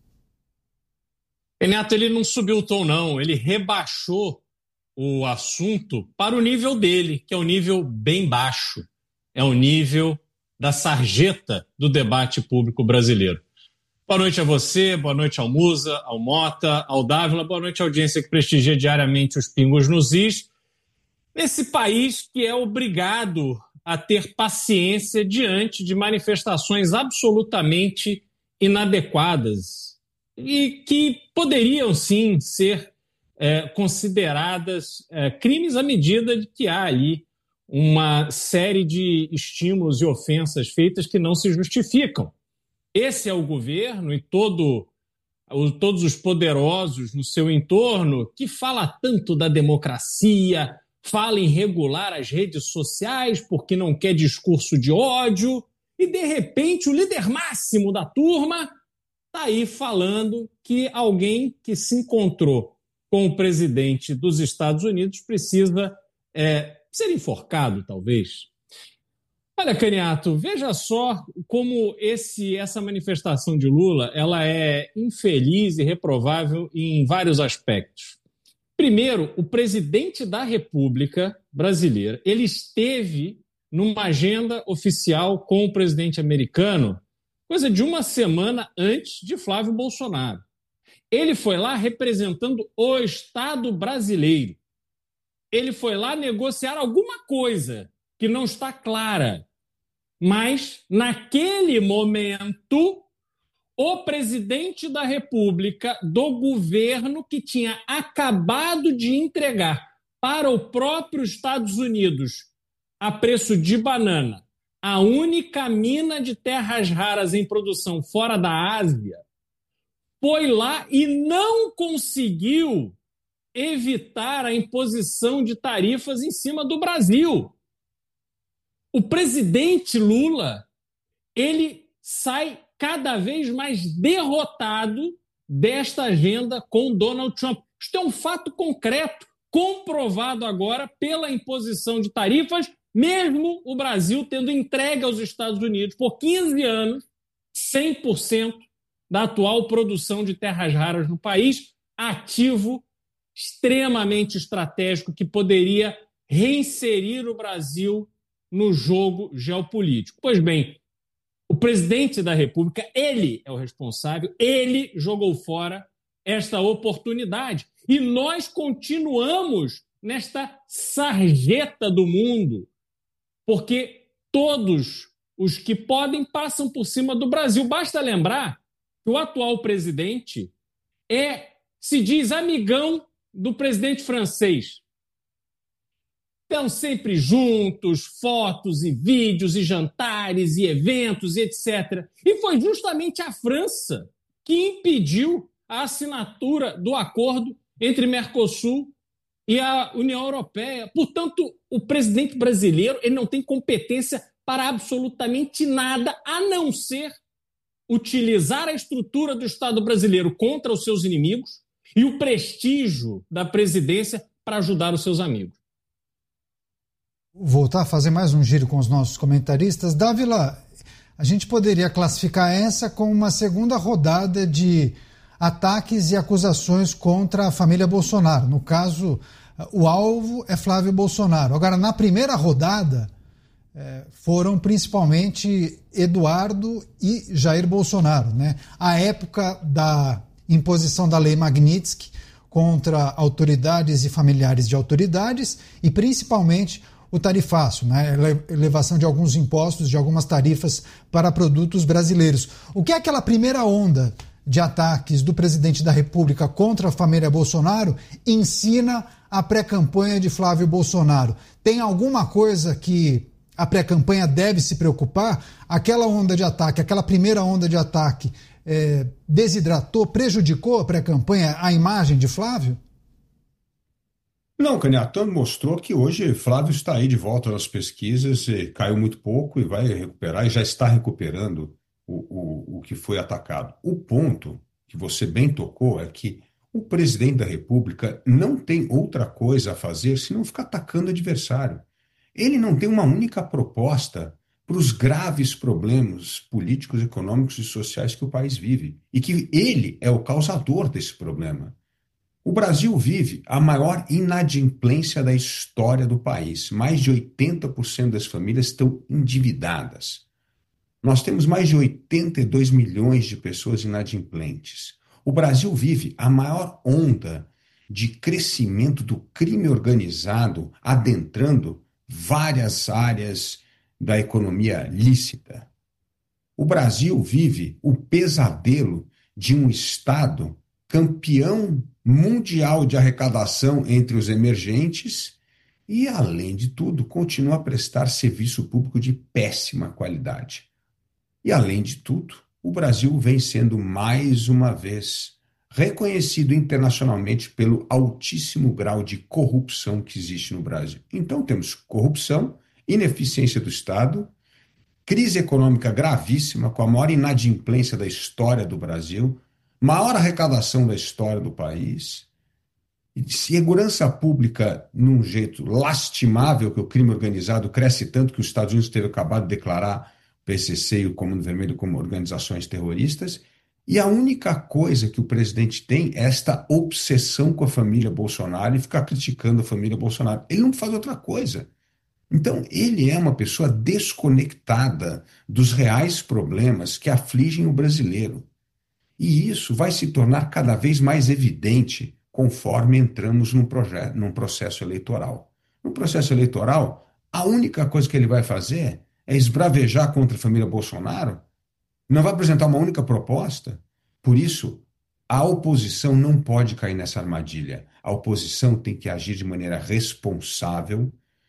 Renato, ele não subiu o tom, não. Ele rebaixou o assunto para o nível dele, que é um nível bem baixo. É o nível da sarjeta do debate público brasileiro. Boa noite a você, boa noite ao Musa, ao Mota, ao Dávila, boa noite à audiência que prestigia diariamente os Pingos nos Is. Nesse país que é obrigado a ter paciência diante de manifestações absolutamente inadequadas e que poderiam, sim, ser é, consideradas é, crimes à medida de que há ali uma série de estímulos e ofensas feitas que não se justificam. Esse é o governo e todo, o, todos os poderosos no seu entorno que fala tanto da democracia, fala em regular as redes sociais porque não quer discurso de ódio e, de repente, o líder máximo da turma está aí falando que alguém que se encontrou com o presidente dos Estados Unidos precisa é, ser enforcado, talvez. Olha, Caniato, veja só como esse, essa manifestação de Lula ela é infeliz e reprovável em vários aspectos. Primeiro, o presidente da República brasileira ele esteve numa agenda oficial com o presidente americano coisa de uma semana antes de Flávio Bolsonaro. Ele foi lá representando o Estado brasileiro. Ele foi lá negociar alguma coisa que não está clara. Mas, naquele momento, o presidente da República, do governo que tinha acabado de entregar para o próprio Estados Unidos, a preço de banana, a única mina de terras raras em produção fora da Ásia, foi lá e não conseguiu evitar a imposição de tarifas em cima do Brasil. O presidente Lula, ele sai cada vez mais derrotado desta agenda com Donald Trump. Isto é um fato concreto, comprovado agora pela imposição de tarifas, mesmo o Brasil tendo entregue aos Estados Unidos por quinze anos cem por cento da atual produção de terras raras no país, ativo extremamente estratégico que poderia reinserir o Brasil no jogo geopolítico. Pois bem, o presidente da República, ele é o responsável, ele jogou fora esta oportunidade. E nós continuamos nesta sarjeta do mundo, porque todos os que podem passam por cima do Brasil. Basta lembrar que o atual presidente é, se diz amigão do presidente francês. Estão sempre juntos, fotos e vídeos e jantares e eventos e etcétera. E foi justamente a França que impediu a assinatura do acordo entre Mercosul e a União Europeia. Portanto, o presidente brasileiro ele não tem competência para absolutamente nada, a não ser utilizar a estrutura do Estado brasileiro contra os seus inimigos e o prestígio da presidência para ajudar os seus amigos. Voltar a fazer mais um giro com os nossos comentaristas. Dávila, a gente poderia classificar essa como uma segunda rodada de ataques e acusações contra a família Bolsonaro. No caso, o alvo é Flávio Bolsonaro. Agora, na primeira rodada, foram principalmente Eduardo e Jair Bolsonaro, né? A época da imposição da Lei Magnitsky contra autoridades e familiares de autoridades e principalmente o tarifaço, né? Elevação de alguns impostos, de algumas tarifas para produtos brasileiros. O que é aquela primeira onda de ataques do presidente da República contra a família Bolsonaro ensina a pré-campanha de Flávio Bolsonaro? Tem alguma coisa que a pré-campanha deve se preocupar? Aquela onda de ataque, aquela primeira onda de ataque é, desidratou, prejudicou a pré-campanha, a imagem de Flávio? Não, Caniato mostrou que hoje Flávio está aí de volta nas pesquisas, e caiu muito pouco e vai recuperar, e já está recuperando o, o, o que foi atacado. O ponto que você bem tocou é que o presidente da República não tem outra coisa a fazer senão ficar atacando o adversário. Ele não tem uma única proposta para os graves problemas políticos, econômicos e sociais que o país vive, e que ele é o causador desse problema. O Brasil vive a maior inadimplência da história do país. Mais de oitenta por cento das famílias estão endividadas. Nós temos mais de oitenta e dois milhões de pessoas inadimplentes. O Brasil vive a maior onda de crescimento do crime organizado, adentrando várias áreas da economia lícita. O Brasil vive o pesadelo de um Estado campeão mundial de arrecadação entre os emergentes e, além de tudo, continua a prestar serviço público de péssima qualidade. E, além de tudo, o Brasil vem sendo mais uma vez reconhecido internacionalmente pelo altíssimo grau de corrupção que existe no Brasil. Então temos corrupção, ineficiência do Estado, crise econômica gravíssima, com a maior inadimplência da história do Brasil, maior arrecadação da história do país, e segurança pública num jeito lastimável, que o crime organizado cresce tanto que os Estados Unidos teve acabado de declarar o P C C e o Comando Vermelho como organizações terroristas, e a única coisa que o presidente tem é esta obsessão com a família Bolsonaro e ficar criticando a família Bolsonaro. Ele não faz outra coisa. Então, ele é uma pessoa desconectada dos reais problemas que afligem o brasileiro. E isso vai se tornar cada vez mais evidente conforme entramos num, projeto, num processo eleitoral. No processo eleitoral, a única coisa que ele vai fazer é esbravejar contra a família Bolsonaro, não vai apresentar uma única proposta. Por isso, a oposição não pode cair nessa armadilha. A oposição tem que agir de maneira responsável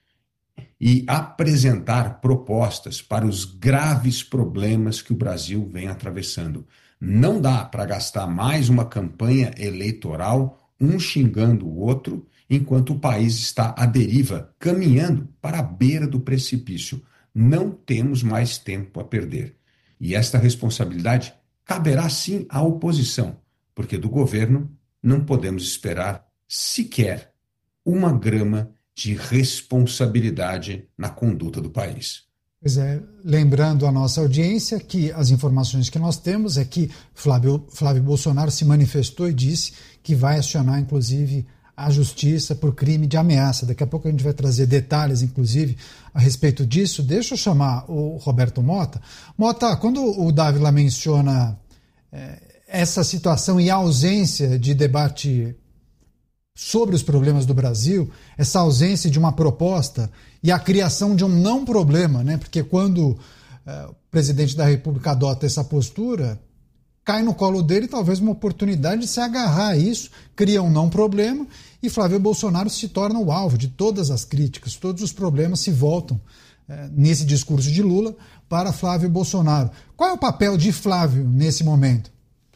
e apresentar propostas para os graves problemas que o Brasil vem atravessando. Não dá para gastar mais uma campanha eleitoral, um xingando o outro, enquanto o país está à deriva, caminhando para a beira do precipício. Não temos mais tempo a perder. E esta responsabilidade caberá sim à oposição, porque do governo não podemos esperar sequer uma grama de responsabilidade na conduta do país. Pois é, lembrando a nossa audiência que as informações que nós temos é que Flávio, Flávio Bolsonaro se manifestou e disse que vai acionar, inclusive, a justiça por crime de ameaça. Daqui a pouco a gente vai trazer detalhes, inclusive, a respeito disso. Deixa eu chamar o Roberto Mota. Mota, quando o Dávila menciona é, essa situação e a ausência de debate sobre os problemas do Brasil, essa ausência de uma proposta e a criação de um não problema, né? Porque quando é, o presidente da República adota essa postura, cai no colo dele talvez uma oportunidade de se agarrar a isso, cria um não problema e Flávio Bolsonaro se torna o alvo de todas as críticas, todos os problemas se voltam é, nesse discurso de Lula para Flávio Bolsonaro. Qual é o papel de Flávio nesse momento?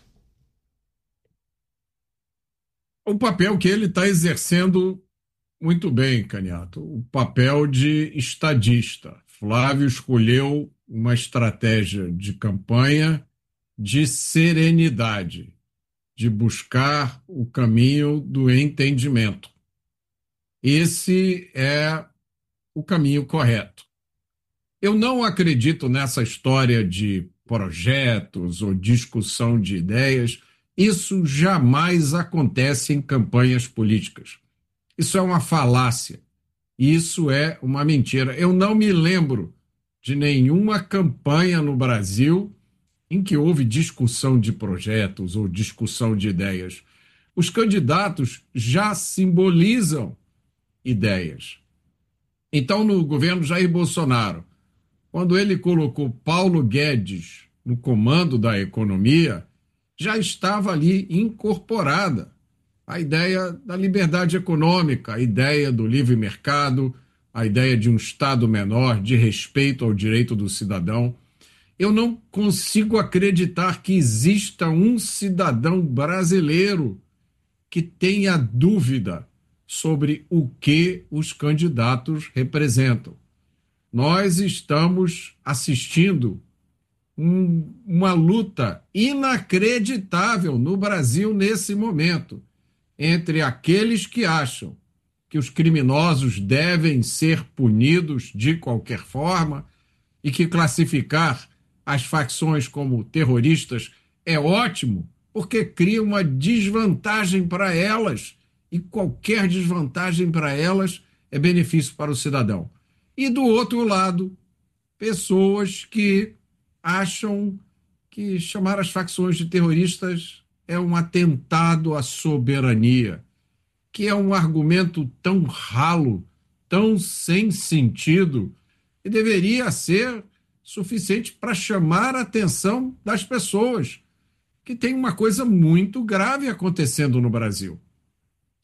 O papel que ele está exercendo muito bem, Caniato, o papel de estadista. Flávio escolheu uma estratégia de campanha de serenidade, de buscar o caminho do entendimento. Esse é o caminho correto. Eu não acredito nessa história de projetos ou discussão de ideias. Isso jamais acontece em campanhas políticas. Isso é uma falácia. Isso é uma mentira. Eu não me lembro de nenhuma campanha no Brasil em que houve discussão de projetos ou discussão de ideias. Os candidatos já simbolizam ideias. Então, no governo Jair Bolsonaro, quando ele colocou Paulo Guedes no comando da economia, já estava ali incorporada a ideia da liberdade econômica, a ideia do livre mercado, a ideia de um Estado menor, de respeito ao direito do cidadão. Eu não consigo acreditar que exista um cidadão brasileiro que tenha dúvida sobre o que os candidatos representam. Nós estamos assistindo um, uma luta inacreditável no Brasil nesse momento, entre aqueles que acham que os criminosos devem ser punidos de qualquer forma e que classificar as facções como terroristas é ótimo, porque cria uma desvantagem para elas, e qualquer desvantagem para elas é benefício para o cidadão. E do outro lado, pessoas que acham que chamar as facções de terroristas é um atentado à soberania, que é um argumento tão ralo, tão sem sentido, e deveria ser suficiente para chamar a atenção das pessoas, que tem uma coisa muito grave acontecendo no Brasil.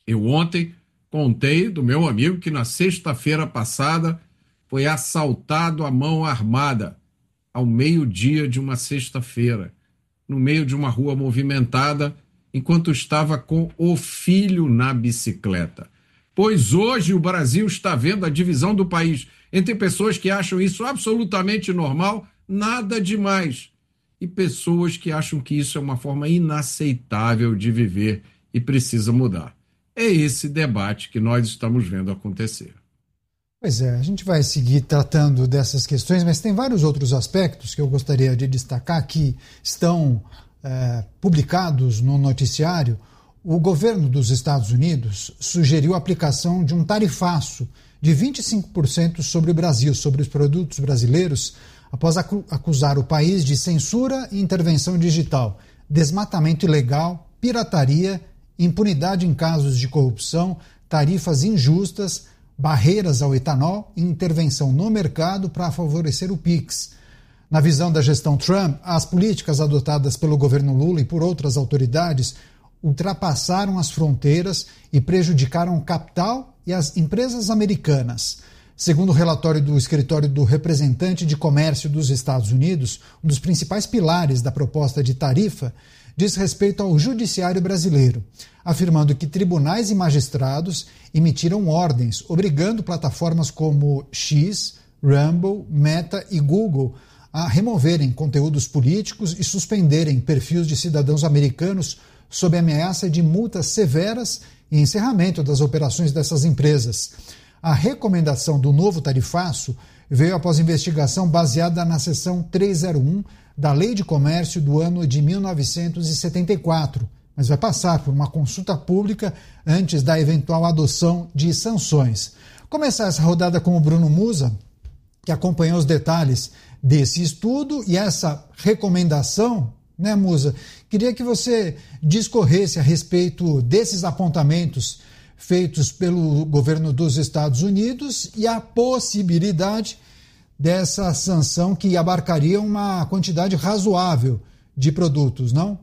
Eu ontem contei do meu amigo que na sexta-feira passada foi assaltado à mão armada, ao meio-dia de uma sexta-feira, no meio de uma rua movimentada, enquanto estava com o filho na bicicleta. Pois hoje o Brasil está vendo a divisão do país entre pessoas que acham isso absolutamente normal, nada demais, e pessoas que acham que isso é uma forma inaceitável de viver e precisa mudar. É esse debate que nós estamos vendo acontecer. Pois é, a gente vai seguir tratando dessas questões, mas tem vários outros aspectos que eu gostaria de destacar que estão é, publicados no noticiário. O governo dos Estados Unidos sugeriu a aplicação de um tarifaço de vinte e cinco por cento sobre o Brasil, sobre os produtos brasileiros, após acusar o país de censura e intervenção digital, desmatamento ilegal, pirataria, impunidade em casos de corrupção, tarifas injustas, barreiras ao etanol e intervenção no mercado para favorecer o Pix. Na visão da gestão Trump, as políticas adotadas pelo governo Lula e por outras autoridades ultrapassaram as fronteiras e prejudicaram o capital e as empresas americanas. Segundo o relatório do Escritório do Representante de Comércio dos Estados Unidos, um dos principais pilares da proposta de tarifa diz respeito ao judiciário brasileiro, afirmando que tribunais e magistrados emitiram ordens obrigando plataformas como X, Rumble, Meta e Google a removerem conteúdos políticos e suspenderem perfis de cidadãos americanos sob ameaça de multas severas e encerramento das operações dessas empresas. A recomendação do novo tarifaço veio após investigação baseada na seção trezentos e um da Lei de Comércio do ano de mil novecentos e setenta e quatro, mas vai passar por uma consulta pública antes da eventual adoção de sanções. Começar essa rodada com o Bruno Musa, que acompanhou os detalhes desse estudo e essa recomendação, né, Musa? Queria que você discorresse a respeito desses apontamentos feitos pelo governo dos Estados Unidos e a possibilidade dessa sanção que abarcaria uma quantidade razoável de produtos, não?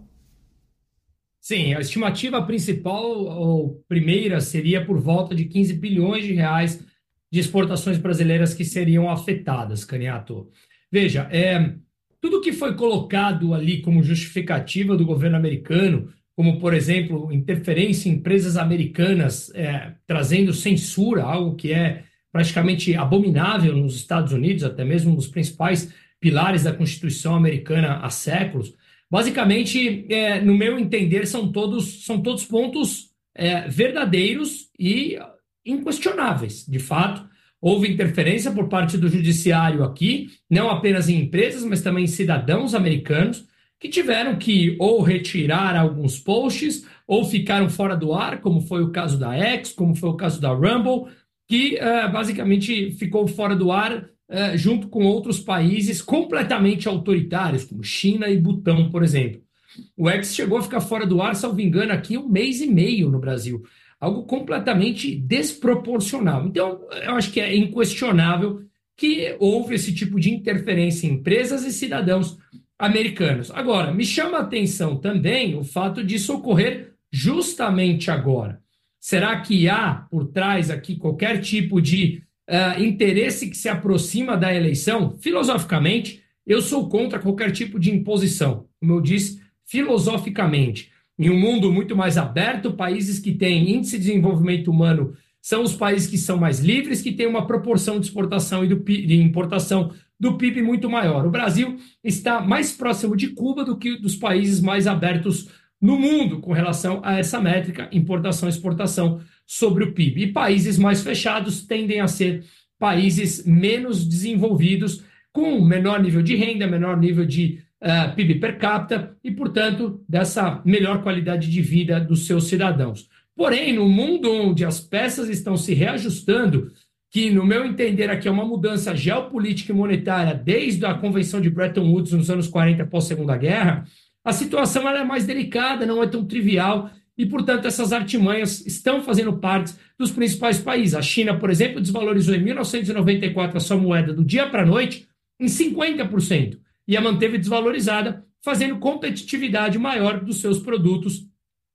Sim, a estimativa principal, ou primeira, seria por volta de quinze bilhões de reais de exportações brasileiras que seriam afetadas, Caniato. Veja, é, tudo que foi colocado ali como justificativa do governo americano, como, por exemplo, interferência em empresas americanas, é, trazendo censura, algo que é praticamente abominável nos Estados Unidos, até mesmo um dos principais pilares da Constituição americana há séculos. Basicamente, é, no meu entender, são todos, são todos pontos é, verdadeiros e inquestionáveis. De fato, houve interferência por parte do judiciário aqui, não apenas em empresas, mas também em cidadãos americanos, que tiveram que ou retirar alguns posts, ou ficaram fora do ar, como foi o caso da X, como foi o caso da Rumble, que uh, basicamente ficou fora do ar uh, junto com outros países completamente autoritários, como China e Butão, por exemplo. O X chegou a ficar fora do ar, salvo engano, aqui um mês e meio no Brasil. Algo completamente desproporcional. Então, eu acho que é inquestionável que houve esse tipo de interferência em empresas e cidadãos americanos. Agora, me chama a atenção também o fato disso ocorrer justamente agora. Será que há por trás aqui qualquer tipo de uh, interesse que se aproxima da eleição? Filosoficamente, eu sou contra qualquer tipo de imposição, como eu disse, filosoficamente. Em um mundo muito mais aberto, países que têm índice de desenvolvimento humano são os países que são mais livres, que têm uma proporção de exportação e do, de importação do P I B muito maior. O Brasil está mais próximo de Cuba do que dos países mais abertos no mundo com relação a essa métrica, importação e exportação sobre o P I B. E países mais fechados tendem a ser países menos desenvolvidos, com menor nível de renda, menor nível de uh, P I B per capita e, portanto, dessa melhor qualidade de vida dos seus cidadãos. Porém, no mundo onde as peças estão se reajustando, que, no meu entender, aqui é uma mudança geopolítica e monetária desde a Convenção de Bretton Woods nos anos quarenta, pós-Segunda Guerra, a situação ela é mais delicada, não é tão trivial e, portanto, essas artimanhas estão fazendo parte dos principais países. A China, por exemplo, desvalorizou em mil novecentos e noventa e quatro a sua moeda do dia para a noite em cinquenta por cento e a manteve desvalorizada, fazendo competitividade maior dos seus produtos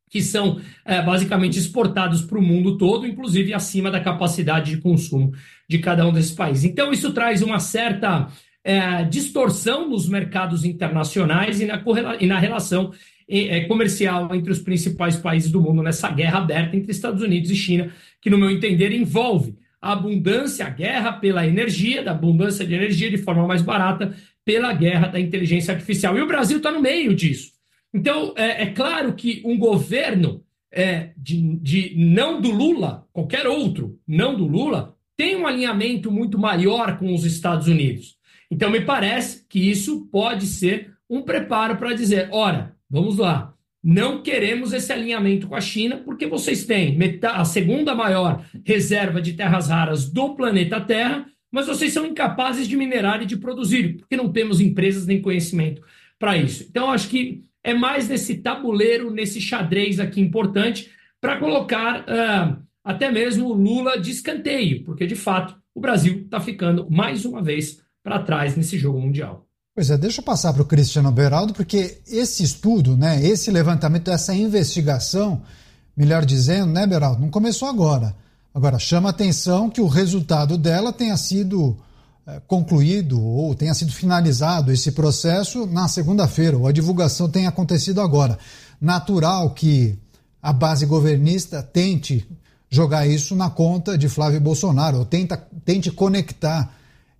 que são é, basicamente exportados para o mundo todo, inclusive acima da capacidade de consumo de cada um desses países. Então, isso traz uma certa é, distorção nos mercados internacionais e na, e na relação é, comercial entre os principais países do mundo, nessa guerra aberta entre Estados Unidos e China, que, no meu entender, envolve a abundância, a guerra pela energia, da abundância de energia de forma mais barata, pela guerra da inteligência artificial. E o Brasil está no meio disso. Então, é, é claro que um governo é, de, de não do Lula, qualquer outro, não do Lula, tem um alinhamento muito maior com os Estados Unidos. Então, me parece que isso pode ser um preparo para dizer, ora, vamos lá, não queremos esse alinhamento com a China porque vocês têm a segunda maior reserva de terras raras do planeta Terra, mas vocês são incapazes de minerar e de produzir, porque não temos empresas nem conhecimento para isso. Então, acho que é mais nesse tabuleiro, nesse xadrez aqui importante, para colocar uh, até mesmo o Lula de escanteio, porque, de fato, o Brasil está ficando, mais uma vez, para trás nesse jogo mundial. Pois é, deixa eu passar para o Cristiano Beraldo, porque esse estudo, né, esse levantamento, essa investigação, melhor dizendo, né, Beraldo, não começou agora. Agora, chama a atenção que o resultado dela tenha sido concluído ou tenha sido finalizado esse processo na segunda-feira, ou a divulgação tenha acontecido agora. Natural que a base governista tente jogar isso na conta de Flávio Bolsonaro, ou tenta, tente conectar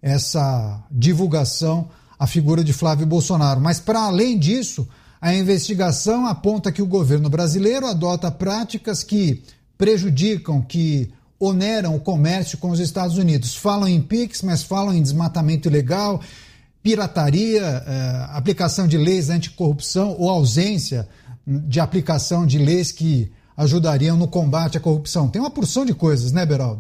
essa divulgação à figura de Flávio Bolsonaro. Mas, para além disso, a investigação aponta que o governo brasileiro adota práticas que prejudicam, que oneram o comércio com os Estados Unidos. Falam em Pix, mas falam em desmatamento ilegal, pirataria, eh, aplicação de leis anticorrupção ou ausência de aplicação de leis que ajudariam no combate à corrupção. Tem uma porção de coisas, né, Beraldo?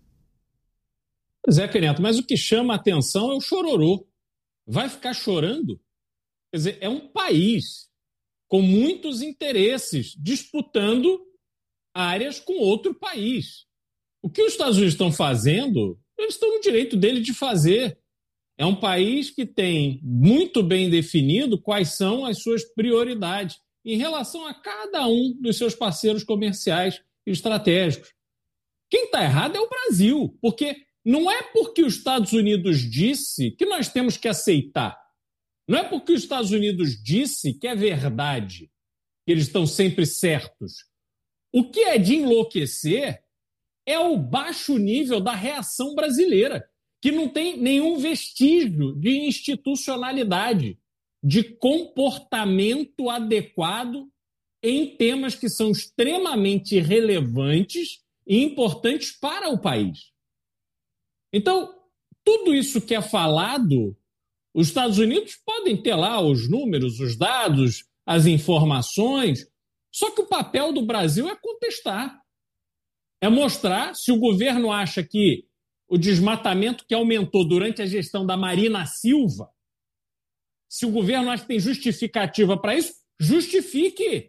Pois é, Canhoto, mas o que chama a atenção é o chororô. Vai ficar chorando? Quer dizer, é um país com muitos interesses disputando áreas com outro país. O que os Estados Unidos estão fazendo, eles estão no direito dele de fazer. É um país que tem muito bem definido quais são as suas prioridades em relação a cada um dos seus parceiros comerciais e estratégicos. Quem está errado é o Brasil, porque não é porque os Estados Unidos disse que nós temos que aceitar. Não é porque os Estados Unidos disse que é verdade, que eles estão sempre certos. O que é de enlouquecer é o baixo nível da reação brasileira, que não tem nenhum vestígio de institucionalidade, de comportamento adequado em temas que são extremamente relevantes e importantes para o país. Então, tudo isso que é falado, os Estados Unidos podem ter lá os números, os dados, as informações, só que o papel do Brasil é contestar. É mostrar se o governo acha que o desmatamento que aumentou durante a gestão da Marina Silva, se o governo acha que tem justificativa para isso, justifique.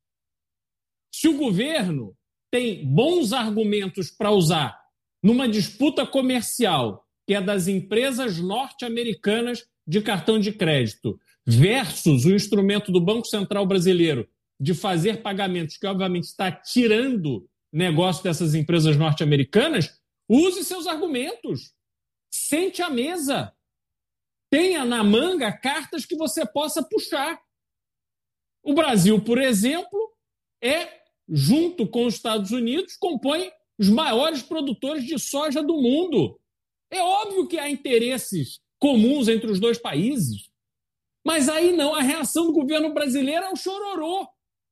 Se o governo tem bons argumentos para usar numa disputa comercial, que é das empresas norte-americanas de cartão de crédito, versus o instrumento do Banco Central Brasileiro de fazer pagamentos, que obviamente está tirando negócio dessas empresas norte-americanas, use seus argumentos. Sente à mesa. Tenha na manga cartas que você possa puxar. O Brasil, por exemplo, é, junto com os Estados Unidos, compõe os maiores produtores de soja do mundo. É óbvio que há interesses comuns entre os dois países. Mas aí não, a reação do governo brasileiro é o chororô.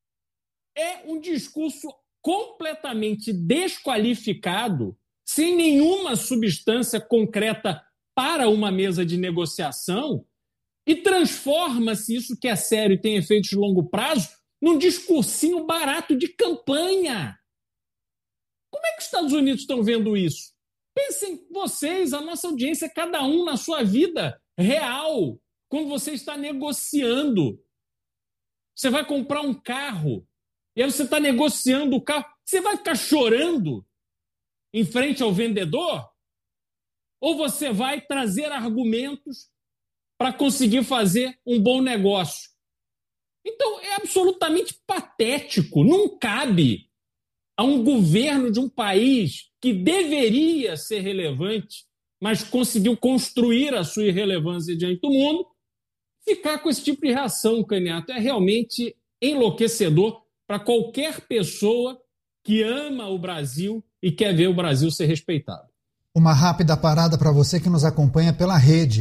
É um discurso completamente desqualificado, sem nenhuma substância concreta para uma mesa de negociação, e transforma-se isso que é sério e tem efeitos de longo prazo num discursinho barato de campanha. Como é que os Estados Unidos estão vendo isso? Pensem vocês, a nossa audiência, cada um na sua vida real, quando você está negociando. Você vai comprar um carro, e aí você está negociando o carro, você vai ficar chorando em frente ao vendedor? Ou você vai trazer argumentos para conseguir fazer um bom negócio? Então, é absolutamente patético. Não cabe a um governo de um país que deveria ser relevante, mas conseguiu construir a sua irrelevância diante do mundo, ficar com esse tipo de reação, Caniato. É realmente enlouquecedor para qualquer pessoa que ama o Brasil e quer ver o Brasil ser respeitado. Uma rápida parada para você que nos acompanha pela rede.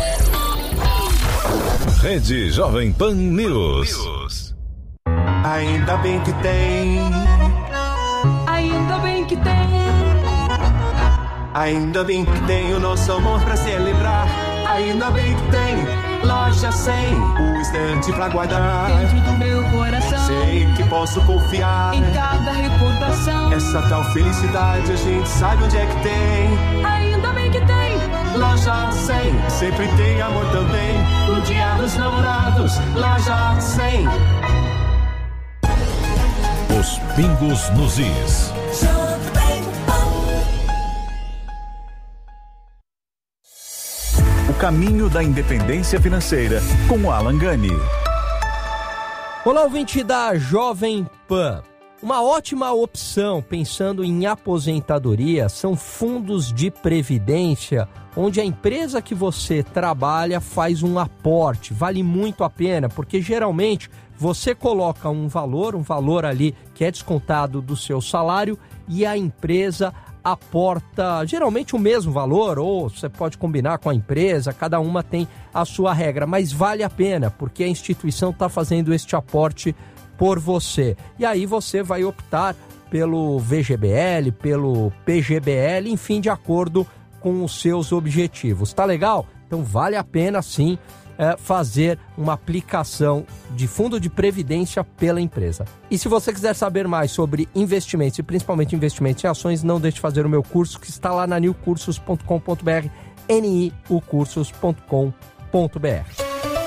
Rede Jovem Pan News. Ainda bem que tem. Ainda bem que tem. Ainda bem que tem o nosso amor pra celebrar. Ainda bem que tem Loja cem, o instante pra guardar. Dentro do meu coração, sei que posso confiar em cada recordação. Essa tal felicidade a gente sabe onde é que tem. Ainda bem que tem Loja cem, sempre tem amor também. No dia dos namorados, Loja cem. Os pingos nos is. O caminho da independência financeira com Alan Gani. Olá, ouvinte da Jovem Pan. Uma ótima opção pensando em aposentadoria são fundos de previdência, onde a empresa que você trabalha faz um aporte. Vale muito a pena, porque geralmente você coloca um valor, um valor ali que é descontado do seu salário e a empresa aporta geralmente o mesmo valor, ou você pode combinar com a empresa, cada uma tem a sua regra, mas vale a pena, porque a instituição está fazendo este aporte por você. E aí você vai optar pelo V G B L, pelo P G B L, enfim, de acordo com os seus objetivos. Tá legal? Então vale a pena sim é, fazer uma aplicação de fundo de previdência pela empresa. E se você quiser saber mais sobre investimentos e principalmente investimentos em ações, não deixe de fazer o meu curso que está lá na new cursos ponto com ponto b r, n i u cursos ponto com ponto b r.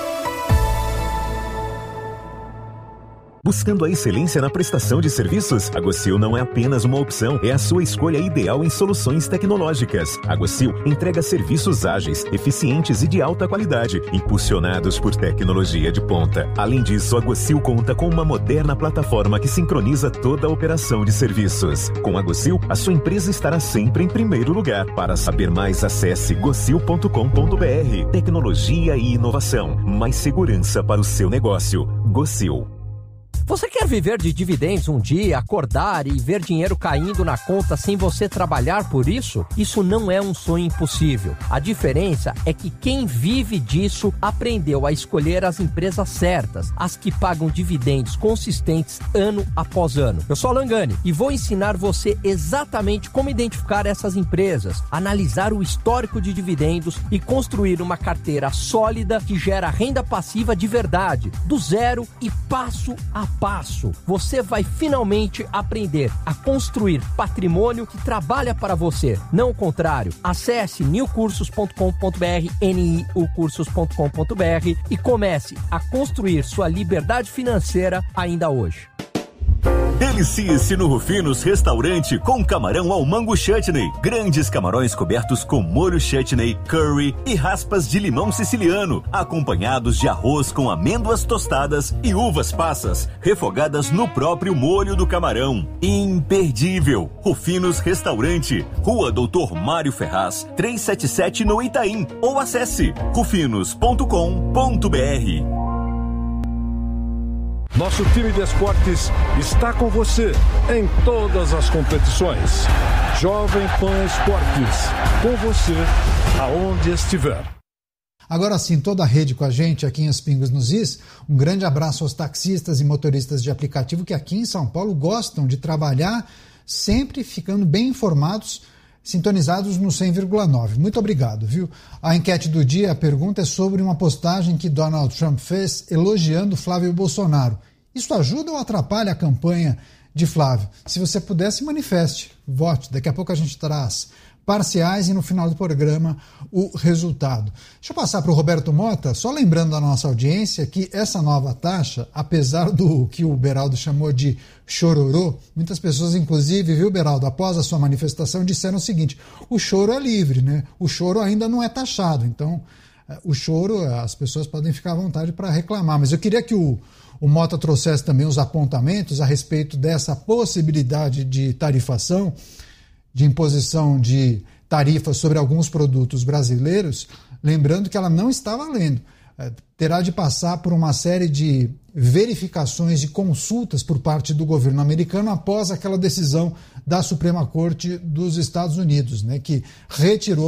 Buscando a excelência na prestação de serviços? A Gocil não é apenas uma opção, é a sua escolha ideal em soluções tecnológicas. A Gocil entrega serviços ágeis, eficientes e de alta qualidade, impulsionados por tecnologia de ponta. Além disso, a Gocil conta com uma moderna plataforma que sincroniza toda a operação de serviços. Com a Gocil, a sua empresa estará sempre em primeiro lugar. Para saber mais, acesse gocil ponto com ponto b r. Tecnologia e inovação. Mais segurança para o seu negócio. Gocil. Você quer viver de dividendos um dia, acordar e ver dinheiro caindo na conta sem você trabalhar por isso? Isso não é um sonho impossível. A diferença é que quem vive disso aprendeu a escolher as empresas certas, as que pagam dividendos consistentes ano após ano. Eu sou Alan Gani e vou ensinar você exatamente como identificar essas empresas, analisar o histórico de dividendos e construir uma carteira sólida que gera renda passiva de verdade, do zero e passo a passo. Você vai finalmente aprender a construir patrimônio que trabalha para você, não o contrário. Acesse new cursos ponto com ponto b r, n i u cursos ponto com ponto b r e comece a construir sua liberdade financeira ainda hoje. Delicie-se no Rufinos Restaurante com camarão ao mango chutney. Grandes camarões cobertos com molho chutney, curry e raspas de limão siciliano, acompanhados de arroz com amêndoas tostadas e uvas passas, refogadas no próprio molho do camarão. Imperdível! Rufinos Restaurante, Rua Doutor Mário Ferraz, trezentos e setenta e sete no Itaim, ou acesse rufinos ponto com ponto b r. Nosso time de esportes está com você em todas as competições. Jovem Pan Esportes, com você aonde estiver. Agora sim, toda a rede com a gente aqui em Os Pingos nos Is. Um grande abraço aos taxistas e motoristas de aplicativo que aqui em São Paulo gostam de trabalhar sempre ficando bem informados, sintonizados no cem vírgula nove. Muito obrigado, viu? A enquete do dia, a pergunta é sobre uma postagem que Donald Trump fez elogiando Flávio Bolsonaro. Isso ajuda ou atrapalha a campanha de Flávio? Se você puder, se manifeste, vote. Daqui a pouco a gente traz parciais e no final do programa o resultado. Deixa eu passar para o Roberto Mota, só lembrando a nossa audiência que essa nova taxa, apesar do que o Beraldo chamou de chororô, muitas pessoas, inclusive, viu, Beraldo, após a sua manifestação, disseram o seguinte: o choro é livre, né? O choro ainda não é taxado, então o choro, as pessoas podem ficar à vontade para reclamar. Mas eu queria que o, o Mota trouxesse também os apontamentos a respeito dessa possibilidade de tarifação, de imposição de tarifas sobre alguns produtos brasileiros, lembrando que ela não está valendo. Terá de passar por uma série de verificações e consultas por parte do governo americano após aquela decisão da Suprema Corte dos Estados Unidos, né, que retirou